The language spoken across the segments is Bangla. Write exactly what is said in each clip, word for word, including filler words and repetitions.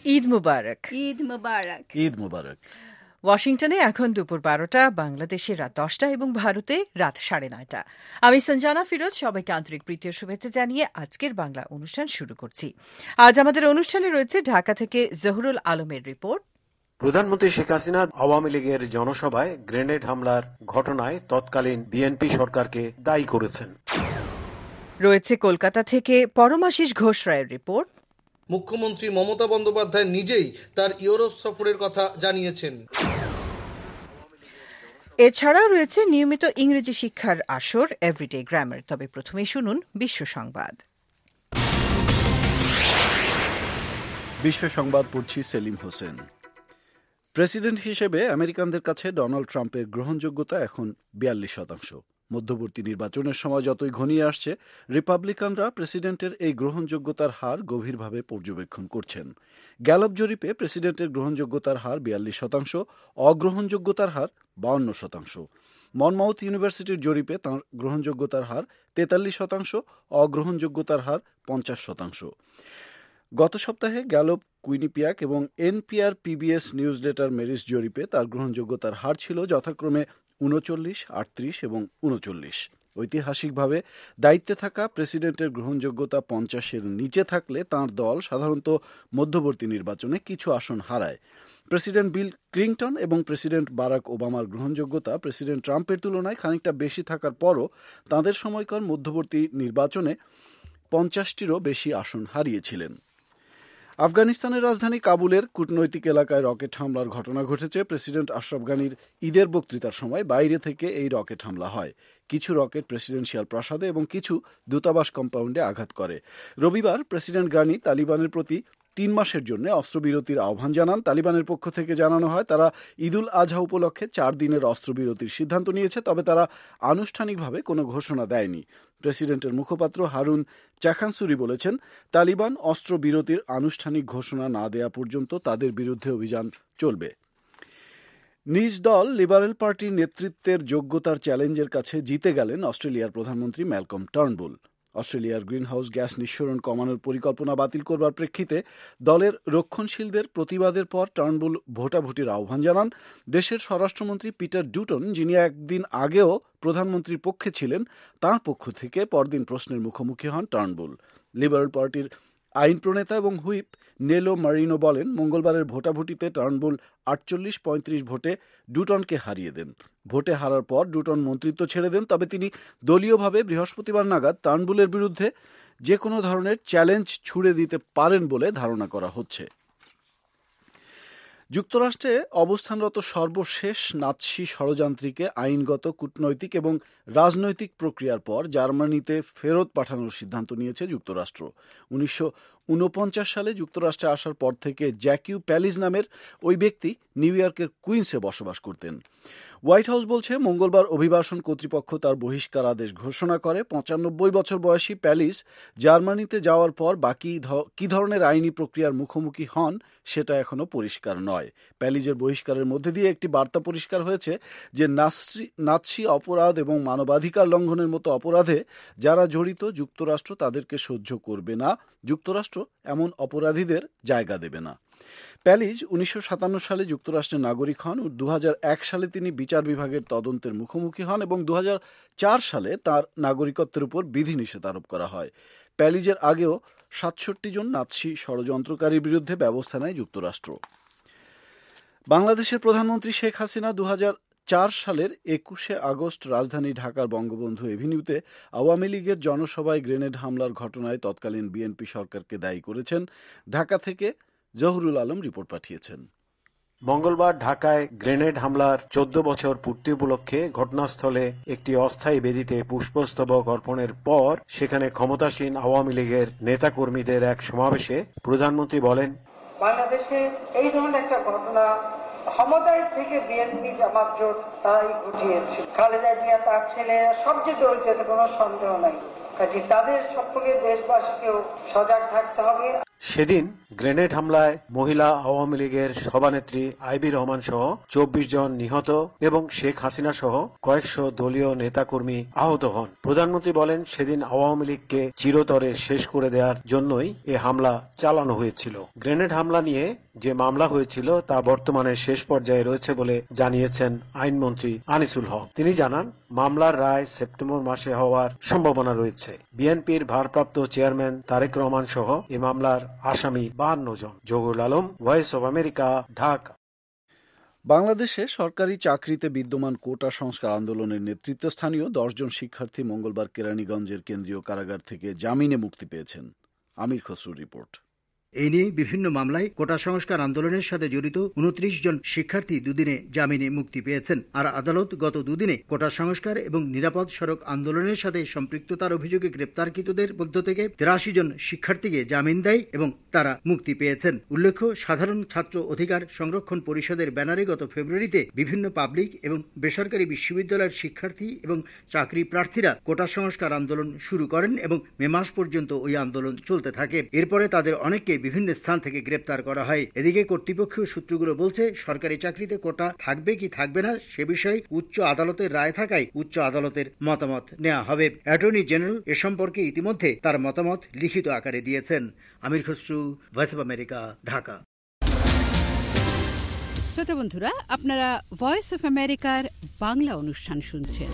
ঈদ মুবারক। ঈদ মুবারক। ঈদ মুবারক। ওয়াশিংটনে এখন দুপুর বারোটা, বাংলাদেশে রাত দশটা এবং ভারতে রাত সাড়ে নয়টা। আমি সঞ্জানা ফিরোজ, সবাইকে আন্তরিক প্রীতীয় শুভেচ্ছা জানিয়ে আজকের বাংলা অনুষ্ঠান শুরু করছি। আজ আমাদের অনুষ্ঠানে রয়েছে ঢাকা থেকে জহুরুল আলমের রিপোর্ট। প্রধানমন্ত্রী শেখ হাসিনা আওয়ামী লীগের জনসভায় গ্রেনেড হামলার ঘটনায় তৎকালীন বিএনপি সরকারকে দায়ী করেছেন। রয়েছে কলকাতা থেকে পরমাশিস ঘোষ রায়ের রিপোর্ট। মুখ্যমন্ত্রী মমতা বন্দ্যোপাধ্যায় নিজেই তার ইউরোপ সফরের কথা জানিয়েছেন। এছাড়াও রয়েছে নিয়মিত ইংরেজি শিক্ষার আসর এভরিডে গ্রামার। তবে প্রথমে শুনুন বিশ্ব সংবাদ। বিশ্ব সংবাদ পড়ছি সেলিম হোসেন। প্রেসিডেন্ট হিসেবে আমেরিকানদের কাছে ডোনাল্ড ট্রাম্পের গ্রহণযোগ্যতা এখন বিয়াল্লিশ শতাংশ। মধ্যবর্তী নির্বাচনের সময় যতই ঘনিয়ে আসছে, রিপাবলিকানরা প্রেসিডেন্টের এই গ্রহণযোগ্যতার হার গভীরভাবে পর্যবেক্ষণ করছেন। গ্যালপ জরিপে প্রেসিডেন্টের গ্রহণযোগ্যতার হার বিয়াল্লিশ শতাংশ, অগ্রহণযোগ্যতার হার বাউন্ন শতাংশ। মনমাউথ ইউনিভার্সিটির জরিপে তাঁর গ্রহণযোগ্যতার হার তেতাল্লিশ শতাংশ, অগ্রহণযোগ্যতার হার পঞ্চাশ শতাংশ। গত সপ্তাহে গ্যালপ, কুইনিপিয়াক এবং NPR PBS news letter Marist জরিপে তার গ্রহণযোগ্যতার হার ছিল যথাক্রমে উনচল্লিশ, আটত্রিশ এবং উনচল্লিশ। ঐতিহাসিকভাবে দায়িত্বে থাকা প্রেসিডেন্টের গ্রহণযোগ্যতা পঞ্চাশের নিচে থাকলে তাঁর দল সাধারণত মধ্যবর্তী নির্বাচনে কিছু আসন হারায়। প্রেসিডেন্ট বিল ক্লিনটন এবং প্রেসিডেন্ট বারাক ওবামার গ্রহণযোগ্যতা প্রেসিডেন্ট ট্রাম্পের তুলনায় খানিকটা বেশি থাকার পরও তাঁদের সময়কার মধ্যবর্তী নির্বাচনে পঞ্চাশটিরও বেশি আসন হারিয়েছিলেন। আফগানিস্তানের রাজধানী কাবুলের কূটনৈতিক এলাকায় রকেট হামলার ঘটনা ঘটেছে। প্রেসিডেন্ট আশরাফ গানির ঈদের বক্তৃতার সময় বাইরে থেকে এই রকেট হামলা হয়। কিছু রকেট প্রেসিডেন্সিয়াল প্রাসাদে এবং কিছু দূতাবাস কম্পাউন্ডে আঘাত করে। রবিবার প্রেসিডেন্ট গানি তালিবানের প্রতি তিন মাসের জন্য অস্ত্রবিরতির আহ্বান জানান। তালিবানের পক্ষ থেকে জানানো হয় তারা ঈদুল আজহা উপলক্ষে চার দিনের অস্ত্রবিরতির সিদ্ধান্ত নিয়েছে, তবে তারা আনুষ্ঠানিকভাবে কোনো ঘোষণা দেয়নি। প্রেসিডেন্টের মুখপাত্র হারুন চাখানসুরি বলেছেন, তালিবান অস্ত্রবিরতির আনুষ্ঠানিক ঘোষণা না দেয়া পর্যন্ত তাদের বিরুদ্ধে অভিযান চলবে। নিজ দল লিবারেল পার্টির নেতৃত্বের যোগ্যতার চ্যালেঞ্জের কাছে জিতে গেলেন অস্ট্রেলিয়ার প্রধানমন্ত্রী ম্যালকম টার্নবুল। অস্ট্রেলিয়ার গ্রিনহাউস গ্যাস নিঃসরণ কমানোর পরিকল্পনা বাতিল করবার প্রেক্ষিতে দলের রক্ষণশীলদের প্রতিবাদের পর টার্নবুল ভোটাভুটির আহ্বান জানান। দেশের স্বরাষ্ট্রমন্ত্রী পিটার ডুটন, যিনি একদিন আগেও প্রধানমন্ত্রীর পক্ষে ছিলেন, তাঁর পক্ষ থেকে পরদিন প্রশ্নের মুখোমুখি হন টার্নবুল। লিবারেল পার্টির আইন প্রণেতা এবং হুইপ নেলো মারিনো বলেন, মঙ্গলবারের ভোটাভুটিতে টার্নবুল আটচল্লিশ পঁয়ত্রিশ ভোটে ডুটনকে হারিয়ে দেন। ভোটে হারার পর ডুটন মন্ত্রিত্ব ছেড়ে দেন, তবে তিনি দলীয়ভাবে বৃহস্পতিবার নাগাদ টার্নবুলের বিরুদ্ধে যে কোনো ধরনের চ্যালেঞ্জ ছুড়ে দিতে পারেন বলে ধারণা করা হচ্ছে। যুক্তরাষ্ট্রে অবস্থানরত সর্বশেষ নাৎসি ষড়যান্ত্রীকে আইনগত, কূটনৈতিক এবং রাজনৈতিক প্রক্রিয়ার পর জার্মানিতে ফেরত পাঠানোর সিদ্ধান্ত নিয়েছে যুক্তরাষ্ট্র। উনিশশো উনপঞ্চাশ সালে যুক্তরাষ্ট্রে আসার পর থেকে জ্যাকিউ প্যালিজ নামের ওই ব্যক্তি নিউ ইয়র্কের কুইন্সে বসবাস করতেন। হোয়াইট হাউস বলছে, মঙ্গলবার অভিবাসন কর্তৃপক্ষ তার বহিষ্কার আদেশ ঘোষণা করে। পঁচানব্বই বছর বয়সী প্যালিজ জার্মানিতে যাওয়ার পর বাকি কি ধরনের আইনি প্রক্রিয়ার মুখোমুখি হন সেটা এখনো পরিষ্কার নয়। প্যালিজের বহিষ্কারের মধ্যে দিয়ে একটি বার্তা পরিষ্কার হয়েছে যে নাৎসি নাৎসি অপরাধ এবং মানবাধিকার লঙ্ঘনের মতো অপরাধে যারা জড়িত, যুক্তরাষ্ট্র তাদেরকে সহ্য করবে না। যুক্তরাষ্ট্র এমন অপরাধীদের জায়গা দেবে না। প্যালিজ উনিশশো সাতান্ন সালে যুক্তরাষ্ট্রের নাগরিক হন। দু হাজার এক সালে তিনি বিচার বিভাগের তদন্তের মুখোমুখি হন এবং দু হাজার চার সালে তার নাগরিকত্বের উপর বিধিনিষেধ আরোপ করা হয়। প্যালিজের আগেও সাতষট্টি জন নাৎসি ষড়যন্ত্রকারীর বিরুদ্ধে ব্যবস্থা নেয় যুক্তরাষ্ট্র। বাংলাদেশের প্রধানমন্ত্রী শেখ হাসিনা দু হাজার চার সালের একুশে আগস্ট রাজধানী ঢাকার বঙ্গবন্ধু এভিনিউতে আওয়ামী লীগের জনসভায় গ্রেনেড হামলার ঘটনায় তৎকালীন বিএনপি সরকারকে দায়ী করেছেন। ঢাকা থেকে জহুরুল আলম রিপোর্ট পাঠিয়েছেন। মঙ্গলবার ঢাকায় গ্রেনেড হামলার চোদ্দ বছর পূর্তি উপলক্ষে ঘটনাস্থলে একটি অস্থায়ী বেদিতে পুষ্পস্তবক অর্পণের পর সেখানে ক্ষমতাসীন আওয়ামী লীগের নেতাকর্মীদের এক সমাবেশে প্রধানমন্ত্রী বলেন, বাংলাদেশে এই ধরনের একটা ঘটনা ক্ষমতায় থেকে বিএনপি জামাত জোট তারাই ঘটিয়েছে। খালেদা জিয়া, তার ছেলেরা সবচেয়ে দরিদ্র, কোনো সন্দেহ নাই। কাজে তাদের সম্পর্কে দেশবাসীকেও সজাগ থাকতে হবে। সেদিন গ্রেনেড হামলায় মহিলা আওয়ামী লীগের সভানেত্রী আইভি রহমান সহ চব্বিশ জন নিহত এবং শেখ হাসিনা সহ কয়েকশো দলীয় নেতাকর্মী আহত হন। প্রধানমন্ত্রী বলেন, সেদিন আওয়ামী লীগকে চিরতরে শেষ করে দেওয়ার জন্যই এ হামলা চালানো হয়েছিল। গ্রেনেড হামলা নিয়ে যে মামলা হয়েছিল তা বর্তমানে শেষ পর্যায়ে রয়েছে বলে জানিয়েছেন আইনমন্ত্রী আনিসুল হক। তিনি জানান, মামলার রায় সেপ্টেম্বর মাসে হওয়ার সম্ভাবনা রয়েছে। বিএনপির ভারপ্রাপ্ত চেয়ারম্যান তারেক রহমান সহ এ মামলার আসামি বাহান্ন জন। Zahurul Alam, voice of America, Dhaka. বাংলাদেশে সরকারি চাকরিতে বিদ্যমান কোটা সংস্কার আন্দোলনের নেতৃত্বস্থানীয় দশজন শিক্ষার্থী মঙ্গলবার কেরানীগঞ্জের কেন্দ্রীয় কারাগার থেকে জামিনে মুক্তি পেয়েছেন। আমির খসরুর রিপোর্ট। এই নিয়ে বিভিন্ন মামলায় কোটা সংস্কার আন্দোলনের সাথে জড়িত উনত্রিশ জন শিক্ষার্থী দুদিনে জামিনে মুক্তি পেয়েছেন। আর আদালত গত দুদিনে কোটা সংস্কার এবং নিরাপদ সড়ক আন্দোলনের সাথে সম্পৃক্ততার অভিযোগে গ্রেপ্তারকৃতদের মধ্য থেকে তেরাশি জন শিক্ষার্থীকে জামিন দেয় এবং তারা মুক্তি পেয়েছেন। উল্লেখ্য, সাধারণ ছাত্র অধিকার সংরক্ষণ পরিষদের ব্যানারে গত ফেব্রুয়ারিতে বিভিন্ন পাবলিক এবং বেসরকারি বিশ্ববিদ্যালয়ের শিক্ষার্থী এবং চাকরি প্রার্থীরা কোটা সংস্কার আন্দোলন শুরু করেন এবং মে মাস পর্যন্ত ওই আন্দোলন চলতে থাকে। এরপরে তাদের অনেককে বিভিন্ন স্থান থেকে গ্রেপ্তার করা হয়। এদিকে কর্তৃপক্ষীয় সূত্রগুলো বলছে, সরকারি চাকরিতে কোটা থাকবে কি থাকবে না সে বিষয়ে উচ্চ আদালতের রায় থাকায় উচ্চ আদালতের মতামত নেওয়া হবে। অ্যাটর্নি জেনারেল এ সম্পর্কে ইতিমধ্যে তার মতামত লিখিত আকারে দিয়েছেন। Amir Khasru, voice of America, Dhaka. শ্রোতা বন্ধুরা, আপনারা ভয়েস অব আমেরিকার বাংলা অনুষ্ঠান শুনছেন।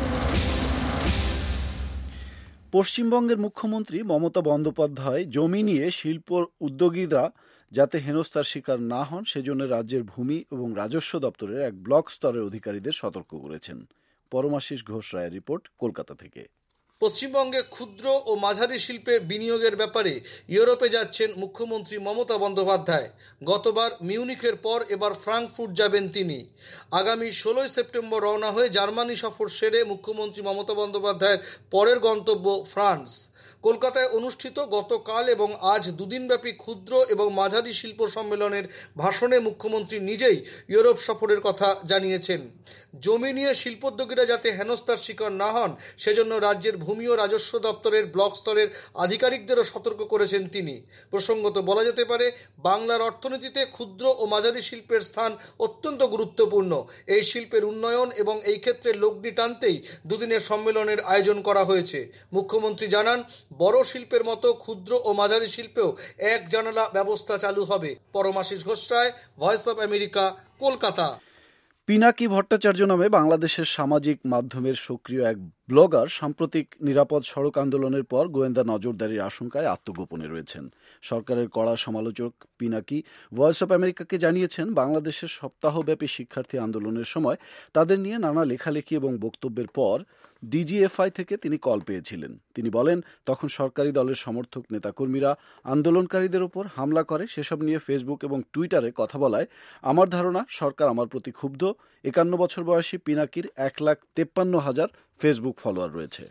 পশ্চিমবঙ্গের মুখ্যমন্ত্রী মমতা বন্দ্যোপাধ্যায় জমি নিয়ে শিল্প উদ্যোগীরা যাতে হেনস্থার শিকার না হন সেজন্য রাজ্যের ভূমি এবং রাজস্ব দপ্তরের এক ব্লক স্তরের অধিকারীদের সতর্ক করেছেন। পরমাশিস ঘোষ রায়ের রিপোর্ট, কলকাতা থেকে। পশ্চিমবঙ্গে ক্ষুদ্র ও মাঝারি শিল্পে বিনিয়োগের ব্যাপারে ইউরোপে যাচ্ছেন মুখ্যমন্ত্রী মমতা বন্দ্যোপাধ্যায়। গতবার মিউনিখের পর এবার ফ্রাঙ্কফুর্ট যাবেন তিনি। আগামী ষোলোই সেপ্টেম্বর রওনা হয়ে জার্মানি সফর সেরে মুখ্যমন্ত্রী মমতা বন্দ্যোপাধ্যায়ের পরের গন্তব্য ফ্রান্স। কলকাতায় অনুষ্ঠিত গতকাল এবং আজ দুদিনব্যাপী ক্ষুদ্র এবং মাঝারি শিল্প সম্মেলনের ভাষণে মুখ্যমন্ত্রী নিজেই ইউরোপ সফরের কথা জানিয়েছেন। জমি নিয়ে শিল্পোদ্যোগীরা যাতে হেনস্থার শিকার না হন সেজন্য রাজ্যের ভূমি ও রাজস্ব দপ্তরের ব্লক স্তরের আধিকারিকদেরও সতর্ক করেছেন তিনি। প্রসঙ্গত বলা যেতে পারে, বাংলার অর্থনীতিতে ক্ষুদ্র ও মাঝারি শিল্পের স্থান অত্যন্ত গুরুত্বপূর্ণ। এই শিল্পের উন্নয়ন এবং এই ক্ষেত্রে লগ্নি টানতেই দুদিনের সম্মেলনের আয়োজন করা হয়েছে। মুখ্যমন্ত্রী জানান, বড় শিল্পের মতো ক্ষুদ্র ও মাঝারি শিল্পেও এক জানালা ব্যবস্থা চালু হবে। Paramashis Ghosh Roy, voice of America, Kolkata. Pinaki Bhattacharya নামে বাংলাদেশের সামাজিক মাধ্যমের সক্রিয় এক ব্লগার সাম্প্রতিক নিরাপদ সড়ক আন্দোলনের পর গোয়েন্দা নজরদারির আশঙ্কায় আত্মগোপনে রয়েছেন। সরকারের কড়া সমালোচক পিনাকি ভয়েস অব আমেরিকাকে জানিয়েছেন, বাংলাদেশের সপ্তাহব্যাপী শিক্ষার্থী আন্দোলনের সময় তাদের নিয়ে নানা লেখালেখি এবং বক্তব্যের পর ডিজিএফআই থেকে তিনি কল পেয়েছিলেন। তিনি বলেন, তখন সরকারি দলের সমর্থক নেতাকর্মীরা আন্দোলনকারীদের ওপর হামলা করে। সেসব নিয়ে ফেসবুক এবং টুইটারে কথা বলায় আমার ধারণা সরকার আমার প্রতি ক্ষুব্ধ। একান্ন বছর বয়সী পিনাকির এক লাখ তেপ্পান্ন হাজার ফেসবুক ফলোয়ার রয়েছে।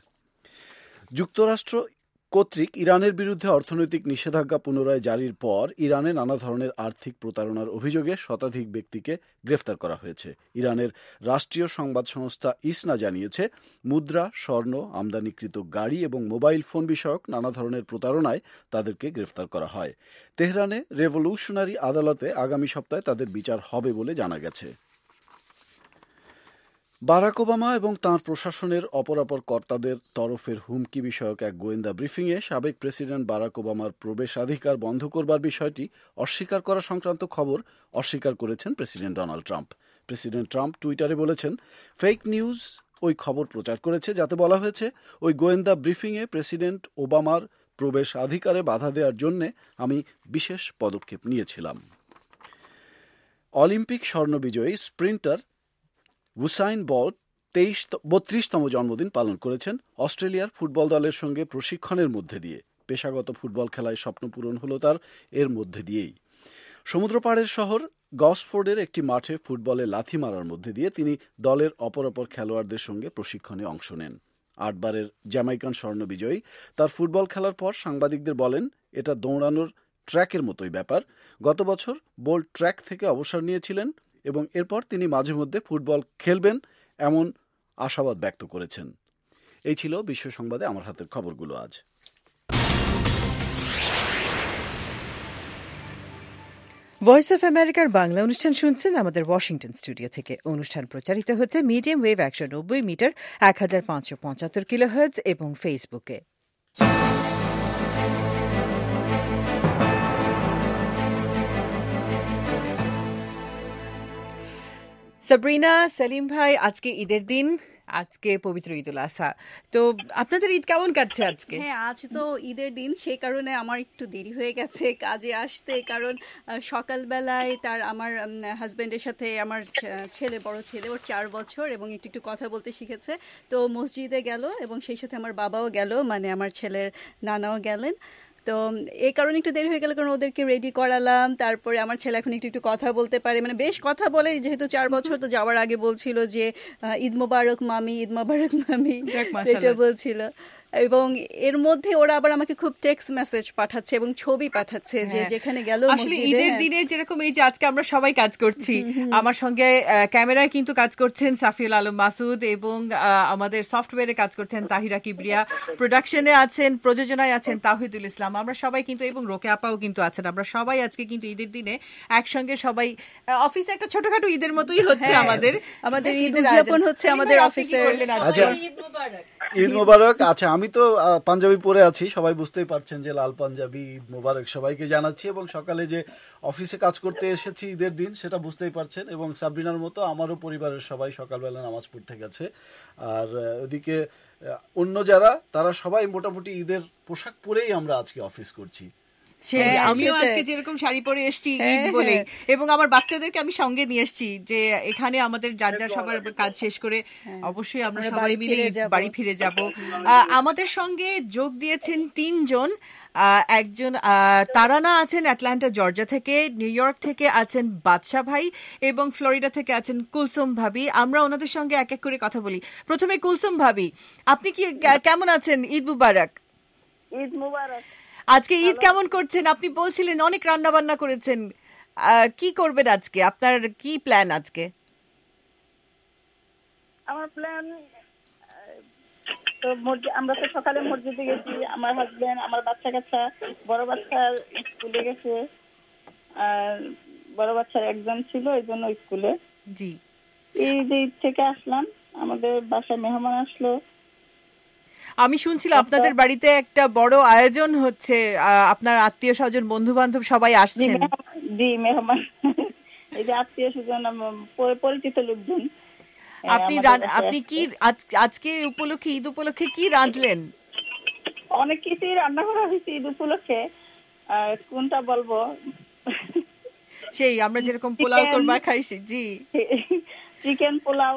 যুক্তরাষ্ট্র কর্তৃক ইরানের বিরুদ্ধে অর্থনৈতিক নিষেধাজ্ঞা পুনরায় জারির পর ইরানে নানা ধরনের আর্থিক প্রতারণার অভিযোগে শতাধিক ব্যক্তিকে গ্রেফতার করা হয়েছে। ইরানের রাষ্ট্রীয় সংবাদ সংস্থা ইসনা জানিয়েছে, মুদ্রা, স্বর্ণ, আমদানিকৃত গাড়ি এবং মোবাইল ফোন বিষয়ক নানা ধরনের প্রতারণায় তাদেরকে গ্রেফতার করা হয়। তেহরানে রেভলিউশনারি আদালতে আগামী সপ্তাহে তাদের বিচার হবে বলে জানা গেছে। বারাক ওবামা এবং তাঁর প্রশাসনের অপরাপর কর্তাদের তরফের হুমকি বিষয়ক এক গোয়েন্দা ব্রিফিংয়ে সাবেক প্রেসিডেন্ট বারাক ওবামার প্রবেশাধিকার বন্ধ করবার বিষয়টি অস্বীকার করা সংক্রান্ত খবর অস্বীকার করেছেন president Donald Trump. President Trump টুইটারে বলেছেন, ফেক নিউজ ওই খবর প্রচার করেছে যাতে বলা হয়েছে ওই গোয়েন্দা ব্রিফিংয়ে প্রেসিডেন্ট ওবামার প্রবেশাধিকারে বাধা দেওয়ার জন্য আমি বিশেষ পদক্ষেপ নিয়েছিলাম। অলিম্পিক স্বর্ণবিজয়ী স্প্রিন্টার উসাইন বল্ট তেইশ বত্রিশতম জন্মদিন পালন করেছেন। অস্ট্রেলিয়ার ফুটবল দলের সঙ্গে প্রশিক্ষণের মধ্যে দিয়ে পেশাগত ফুটবল খেলায় স্বপ্ন পূরণ হল তার এর মধ্যে দিয়েই। সমুদ্রপাড়ের শহর গসফোর্ডের একটি মাঠে ফুটবলে লাথি মারার মধ্যে দিয়ে তিনি দলের অপর অপর খেলোয়াড়দের সঙ্গে প্রশিক্ষণে অংশ নেন। আটবারের জ্যামাইকান স্বর্ণবিজয়ী তার ফুটবল খেলার পর সাংবাদিকদের বলেন, এটা দৌড়ানোর ট্র্যাকের মতোই ব্যাপার। গত বছর বোল্ট ট্র্যাক থেকে অবসর নিয়েছিলেন এবং এরপর তিনি মাঝে মধ্যে ফুটবল খেলবেন এমন আশাবাদ ব্যক্ত করেছেন। এই ছিল বিশ্ব সংবাদে আমার হাতের খবরগুলো আজ। ভয়েস অফ আমেরিকার বাংলা অনুষ্ঠান শুনছেন আমাদের ওয়াশিংটন স্টুডিও থেকে। অনুষ্ঠান প্রচারিত হচ্ছে মিডিয়াম ওয়েভ একশো নব্বই মিটার এক হাজার পাঁচশো পঁচাত্তর কিলোহার্টজ এবং ফেসবুকে। সাবরিনা, সেলিম ভাই, আজকে ঈদের দিন, আজকে পবিত্র ঈদ উল আজহা। তো আপনাদের ঈদ কেমন কাটছে আজকে? হ্যাঁ, আজ তো ঈদের দিন, সেই কারণে আমার একটু দেরি হয়ে গেছে কাজে আসতে। কারণ সকালবেলায় তার আমার হাজব্যান্ডের সাথে আমার ছেলে, বড় ছেলে, ওর চার বছর এবং একটু একটু কথা বলতে শিখেছে, তো মসজিদে গেল এবং সেই সাথে আমার বাবাও গেল, মানে আমার ছেলের নানাও গেলেন। তো এই কারণে একটু দেরি হয়ে গেল, কারণ ওদেরকে রেডি করালাম। তারপরে আমার ছেলে এখন একটু একটু কথা বলতে পারে, মানে বেশ কথা বলে, যেহেতু চার বছর। তো যাওয়ার আগে বলছিল যে ঈদ মোবারক মামি, ঈদ মোবারক মামি, এটা বলছিল। এবং এর মধ্যে ওরা আবার আমাকে খুব টেক্সট মেসেজ পাঠাচ্ছে এবং ছবি পাঠাচ্ছে যে যেখানে গেল আসলে ঈদের দিনে, যেরকম এই যে আজকে আমরা সবাই কাজ করছি, আমার সঙ্গে ক্যামেরায় কিন্তু কাজ করছেন সাফিউল আলম মাসুদ এবং আমাদের সফটওয়্যারে কাজ করছেন তাহিরা কিবরিয়া, প্রোডাকশনে আছেন, প্রযোজনায় আছেন তাহিদুল ইসলাম, আমরা সবাই কিন্তু, এবং রোকে আপাও কিন্তু আছেন। আমরা সবাই আজকে কিন্তু ঈদের দিনে একসঙ্গে সবাই অফিসে একটা ছোটখাটো ঈদের মতোই হচ্ছে আমাদের আমাদের ঈদ উদযাপন হচ্ছে আমাদের অফিসে। ঈদ মোবারক। আচ্ছা, আমি তো পাঞ্জাবি পরে আছি, সবাই বুঝতেই পারছেন যে লাল পাঞ্জাবি, ঈদ মোবারক সবাইকে জানাচ্ছি। এবং সকালে যে অফিসে কাজ করতে এসেছি ঈদের দিন, সেটা বুঝতেই পারছেন। এবং সাবরিনার মতো আমারও পরিবারের সবাই সকালবেলা নামাজ পড়তে গেছে। আর ওদিকে অন্য যারা, তারা সবাই মোটামুটি ঈদের পোশাক পরেই আমরা আজকে অফিস করছি। আমিও আজকে যেরকম শাড়ি পরে এসেছি ঈদ বলে, এবং আমার বাচ্চাদেরকে আমি সঙ্গে নিয়ে এসেছি, যে এখানে আমাদের যার যার সবার কাজ শেষ করে অবশ্যই আমরা সবাই মিলে বাড়ি ফিরে যাব। আমাদের সঙ্গে যোগ দিয়েছেন তিনজন। একজন তারানা আছেন অ্যাটলান্টা জর্জিয়া থেকে, নিউ ইয়র্ক থেকে আছেন বাদশা ভাই, এবং ফ্লোরিডা থেকে আছেন কুলসুম ভাবি। আমরা ওনাদের সঙ্গে এক এক করে কথা বলি। প্রথমে কুলসুম ভাবি, আপনি কি কেমন আছেন? ঈদ মুবারক। ঈদ মুবারক। আজকে ঈদ কেমন করছেন? আপনি বলছিলেন অনেক রান্না বান্না করেছেন, কি করবেন আজকে? আপনার কি প্ল্যান আজকে? আমার প্ল্যান তো আমরা তো সকালে মসজিদে গেছি, আমার হাজবেন্ড, আমার বাচ্চা কাচ্চা, বড় বাচ্চা স্কুলে গেছে, আর বড় বাচ্চার এক্সাম ছিল, এই জন্য স্কুলে। জি, এই যে ঈদ থেকে আসলাম, আমাদের বাসায় মেহমান আসলো। আমি শুনছিলাম আপনাদের বাড়িতে একটা বড় আয়োজন হচ্ছে, আপনার আত্মীয় স্বজন, বন্ধু বান্ধব সবাই আসছেন। জি, মেহমান, এই যে আত্মীয় স্বজন, পরিচিত লোকজন। আপনি আপনি কি আজকে উপলক্ষে, ঈদ উপলক্ষে কি রাঁধলেন? অনেক কিছুই রান্না করা হয়েছে ঈদ উপলক্ষে, কোনটা বলবো? সেই আমরা যেরকম পোলাও কোরমা খাইছি। জি, চিকেন পোলাও,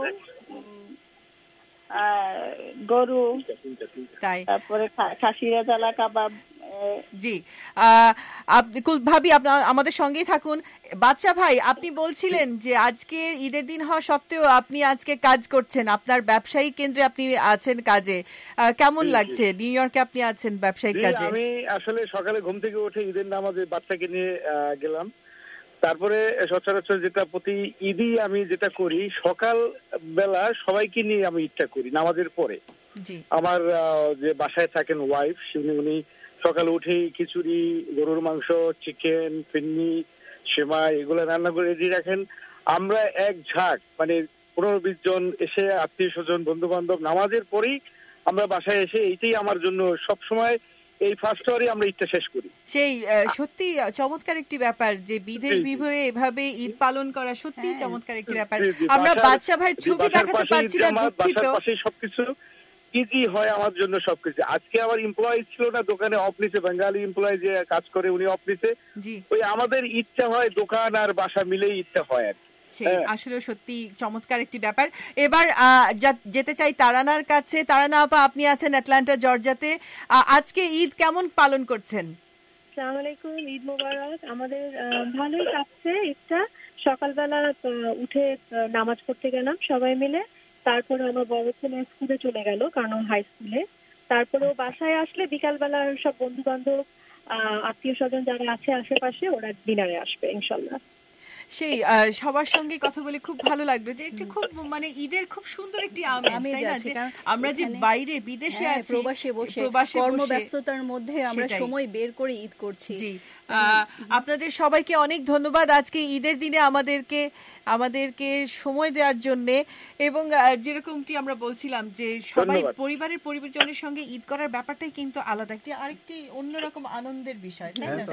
গরু, তাই তারপরে খাসি রেজালা কাবাব। জি, আপনি ভাবি আপনার আমাদের সঙ্গেই থাকুন। বাদশা ভাই, আপনি বলছিলেন যে আজকে ঈদের দিন হওয়া সত্ত্বেও আপনি আজকে কাজ করছেন, আপনার ব্যবসায়িক কেন্দ্রে আপনি আছেন কাজে, কেমন লাগছে? নিউ ইয়র্কে আপনি আছেন ব্যবসায়িক কাজে। আমি আসলে সকালে ঘুম থেকে উঠে ঈদের নামাজে বাচ্চাকে নিয়ে গেলাম। তারপরে সচরাচর যেটা প্রতি ঈদই আমি যেটা করি, সকাল বেলা সবাইকে নিয়ে আমি ঈদটা করি নামাজের পরে। আমার যে বাসায় থাকেন ওয়াইফ, উনি সকালে উঠেই খিচুড়ি, গরুর মাংস, চিকেন, ফিন্নি, সেমাই এগুলো রান্না করে রেডি রাখেন। আমরা এক ঝাঁক মানে পনেরো বিশ জন এসে, আত্মীয় স্বজন, বন্ধু বান্ধব, নামাজের পরেই আমরা বাসায় এসে, এইটাই আমার জন্য সবসময় এই ফার্স্ট আওয়ারে আমরা ঈদটা শেষ করি। সেই সত্যি চমৎকার একটি ব্যাপার যে বিদেশ বিভয়ে এভাবে ঈদ পালন করা, সত্যি চমৎকার একটি ব্যাপার। আমরা বাদশা ভাইয়ের ছবি দেখাতে পারছি না, দুঃখিত। সবকিছু ইজি হয় আমার জন্য, সবকিছু। আজকে আমার এমপ্লয়ি ছিল না দোকানে, অফ নিচে, বেঙ্গালি এমপ্লয়ি যে কাজ করে উনি অফ নিচে। ওই আমাদের ঈদটা হয় দোকান আর বাসা মিলেই ঈদটা হয় আর সেই আসলে সত্যি চমৎকার একটি ব্যাপার। এবার যেতে চাই তারানার কাছে। তারানা আপা, আপনি আছেন অ্যাটলান্টা জর্জিয়াতে, আজকে ঈদ কেমন পালন করছেন? আসসালামু আলাইকুম, ঈদ মোবারক। আমাদের ভালোই কাটছে ঈদটা। সকালবেলা উঠে নামাজ পড়তে গেলাম সবাই মিলে, তারপরে আমার বড় ছেলে স্কুলে চলে গেল, কারণ হাই স্কুলে। তারপরে বাসায় আসলে বিকালবেলা সব বন্ধু বান্ধব, আত্মীয় স্বজন যারা আছে আশেপাশে, ওরা ডিনারে আসবে ইনশাল্লাহ। সেই সবার সঙ্গে কথা বলে খুব ভালো লাগলো যে একটু খুব মানে ঈদের খুব সুন্দর একটি আমেজ, তাই না? যে আমরা যে বাইরে বিদেশে আছি, প্রবাসে বসে কর্মব্যস্ততার মধ্যে আমরা সময় বের করে ঈদ করছি। জি, আপনাদের সবাইকে অনেক ধন্যবাদ আজকে ঈদের দিনে আমাদেরকে আমাদেরকে সময় দেওয়ার জন্য। এবং যেরকমটি আমরা বলছিলাম যে সবাই পরিবারের পরিজনের সঙ্গে ঈদ করার ব্যাপারটাই কিন্তু আলাদা একটি আরেকটি অন্যরকম আনন্দের বিষয়, তাই না?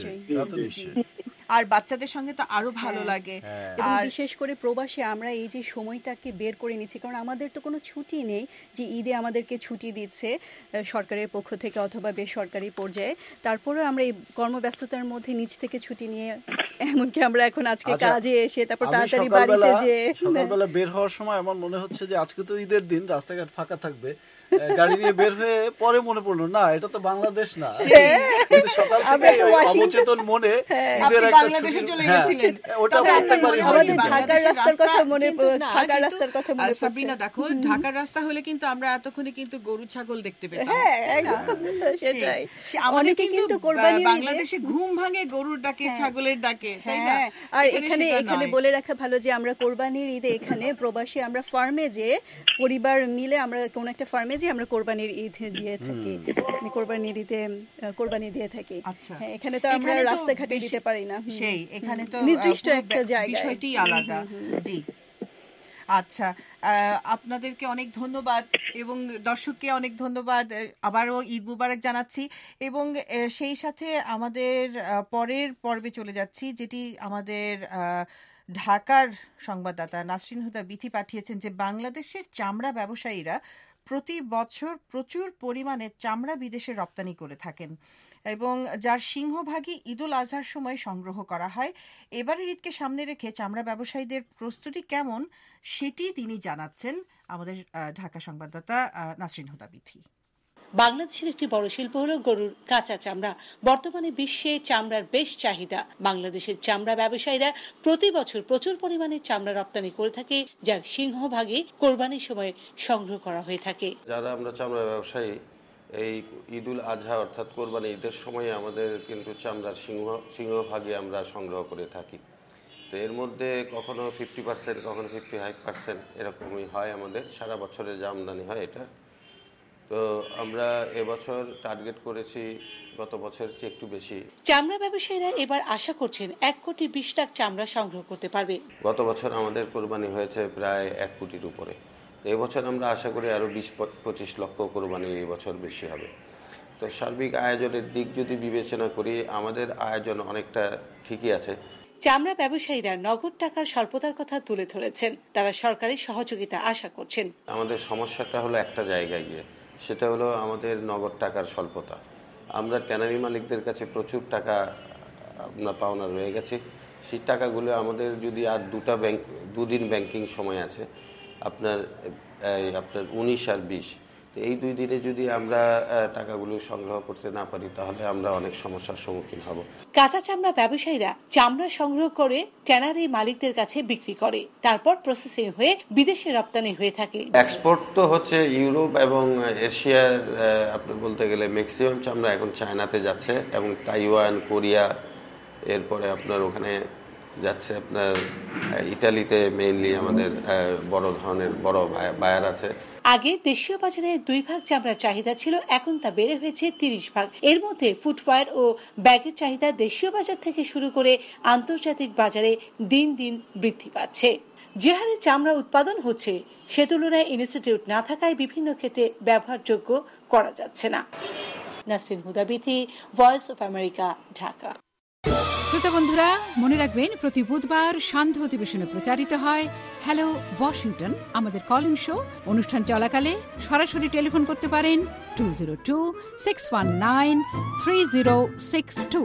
আর বাচ্চাদের সঙ্গে তো আরো ভালো লাগে। আর বিশেষ করে প্রবাসে আমরা এই যে সময়টাকে বের করে নিচ্ছি, কারণ আমাদের তো কোনো ছুটি নেই যে ঈদে আমাদেরকে ছুটি দিচ্ছে সরকারের পক্ষ থেকে অথবা বেসরকারি পর্যায়ে। তারপরে আমরা এই কর্মব্যস্ততার মধ্যে নিজ থেকে ছুটি নিয়ে, এমনকি আমরা এখন আজকে কাজে এসে তারপর তাড়াতাড়ি বাড়িতে যে সকালবেলা বের হওয়ার সময় আমার মনে হচ্ছে যে আজকে তো ঈদের দিন, রাস্তাঘাট ফাঁকা থাকবে, গাড়ি নিয়ে বের হয়ে পরে মনে পড়লো না এটা তো বাংলাদেশ না। সকাল থেকে অবচেতন মনে ঈদের একটা ঢাকার রাস্তার কথা মনে ঢাকার রাস্তার কথা মনে সাবিনা, দেখো ঢাকার রাস্তা হলে কিন্তু আমরা এতক্ষণে কিন্তু গরু ছাগল দেখতে পেতাম। সেটাই, অনেকে কিন্তু বাংলাদেশে ঘুম ভাঙে গরুর ডাকে, ছাগলের ডাকে, তাই না? আর এখানে এখানে বলে রাখা ভালো যে আমরা কোরবানির ঈদে এখানে প্রবাসী আমরা ফার্মে যে পরিবার মিলে আমরা কোন একটা ফার্মে যে আমরা কোরবানির ঈদ দিয়ে থাকি, কোরবানির ঈদে কোরবানি দিয়ে থাকি। হ্যাঁ, এখানে তো আমরা রাস্তাঘাটে দিতে পারি না, সেই এখানে তো নির্দিষ্ট একটা জায়গা, বিষয়টি আলাদা। জি, আচ্ছা, আপনাদেরকে অনেক ধন্যবাদ এবং দর্শককে অনেক ধন্যবাদ, আবারও ঈদ মুবারক জানাচ্ছি। এবং সেই সাথে আমাদের পরের পর্বে চলে যাচ্ছি, যেটি আমাদের ঢাকার সংবাদদাতা নাসরিন হুদা বিথি পাঠিয়েছেন, যে বাংলাদেশের চামড়া ব্যবসায়ীরা প্রতি বছর প্রচুর পরিমাণে চামড়া বিদেশে রপ্তানি করে থাকেন এবং যার সিংহভাগই ঈদুল আজহার সময় সংগ্রহ করা হয়। এবারের ঈদকে সামনে রেখে চামড়া ব্যবসায়ীদের প্রস্তুতি কেমন সেটি তিনি জানাচ্ছেন আমাদের ঢাকা সংবাদদাতা নাসরিন হুদা বিথি। বাংলাদেশের একটি বড় শিল্প হলো গরুর কাঁচা চামড়া। বর্তমানে বিশ্বে চামড়ার বেশ চাহিদা। বাংলাদেশের চামড়া ব্যবসায়ীরা প্রতি বছর প্রচুর পরিমাণে চামড়া রপ্তানি করে থাকে, যার সিংহভাগই কোরবানির সময় সংগ্রহ করা হয়ে থাকে। যারা আমরা চামড়া ব্যবসায়ী, এই ঈদুল আজহা অর্থাৎ কোরবানি ঈদের সময় আমাদের কিন্তু চামড়ার সিংহ সিংহভাগে আমরা সংগ্রহ করে থাকি। তো এর মধ্যে কখনো ফিফটি পার্সেন্ট কখনো ফিফটি ফাইভ পার্সেন্ট এরকমই হয় আমাদের সারা বছরের যে আমদানি হয় এটা। তো আমরা এবছর টার্গেট করেছি গত বছরের চেয়ে একটু বেশি। চামড়া ব্যবসায়ীরা এবার আশা করছেন এক কোটি বিশ লাখ চামড়া সংগ্রহ করতে পারবে। গত বছর আমাদের কোরবানি হয়েছে প্রায় এক কোটির উপরে। এবছর আমরা আশা করি আরো বিশ পঁচিশ লক্ষ কোরবানি এই বছর বেশি হবে। তো সার্বিক আয়োজনের দিক যদি বিবেচনা করি আমাদের আয়োজন অনেকটা ঠিকই আছে। চামড়া ব্যবসায়ীরা নগদ টাকার স্বল্পতার কথা তুলে ধরেছেন, তারা সরকারি সহযোগিতা আশা করছেন। আমাদের সমস্যাটা হলো একটা জায়গায় গিয়ে, সেটা হলো আমাদের নগদ টাকার স্বল্পতা। আমরা ট্যানারি মালিকদের কাছে প্রচুর টাকা আমরা পাওনা রয়ে গেছে। সেই টাকাগুলো আমাদের যদি আর দুটা ব্যাংক দুদিন ব্যাংকিং সময় আছে, আপনার আপনার উনিশ আর বিশ, এই দুই দিনে যদি আমরা টাকাগুলো সংগ্রহ করতে না পারি তাহলে আমরা অনেক সমস্যার সম্মুখীন হব। কাঁচা চামড়া ব্যবসায়ীরা চামড়া সংগ্রহ করে ট্যানারি মালিকদের কাছে বিক্রি করে, তারপর প্রসেসিং হয়ে বিদেশে রপ্তানি হয়ে থাকে। এক্সপোর্ট তো হচ্ছে ইউরোপ এবং এশিয়ার, আপনি বলতে গেলে ম্যাক্সিমাম চামড়া এখন চায়নাতে যাচ্ছে এবং তাইওয়ান, কোরিয়া, এরপরে আপনার ওখানে যাচ্ছে আপনার ইটালিতে মেইনলি আমাদের বড় ধরনের বড় বায়ার আছে। আগে দেশীয় বাজারে দুই ভাগ চামড়ার চাহিদা ছিল, এখন তা বেড়ে হয়েছে তিরিশ ভাগ। এর মধ্যে ফুটওয়্যার ও ব্যাগের চাহিদা দেশীয় বাজার থেকে শুরু করে আন্তর্জাতিক বাজারে দিন দিন বৃদ্ধি পাচ্ছে। যে হারে চামড়া উৎপাদন হচ্ছে সে তুলনায় ইনস্টিটিউট না থাকায় বিভিন্ন ক্ষেত্রে ব্যবহারযোগ্য করা যাচ্ছে না। Nasrin Huda Bithi, Voice of America, Dhaka. শ্রোতা বন্ধুরা, মনে রাখবেন প্রতি বুধবার সান্ধ্য অধিবেশনে প্রচারিত হয় হ্যালো ওয়াশিংটন, আমাদের কলিং শো। অনুষ্ঠান চলাকালে সরাসরি টেলিফোন করতে পারেন two zero two six one nine three zero six two.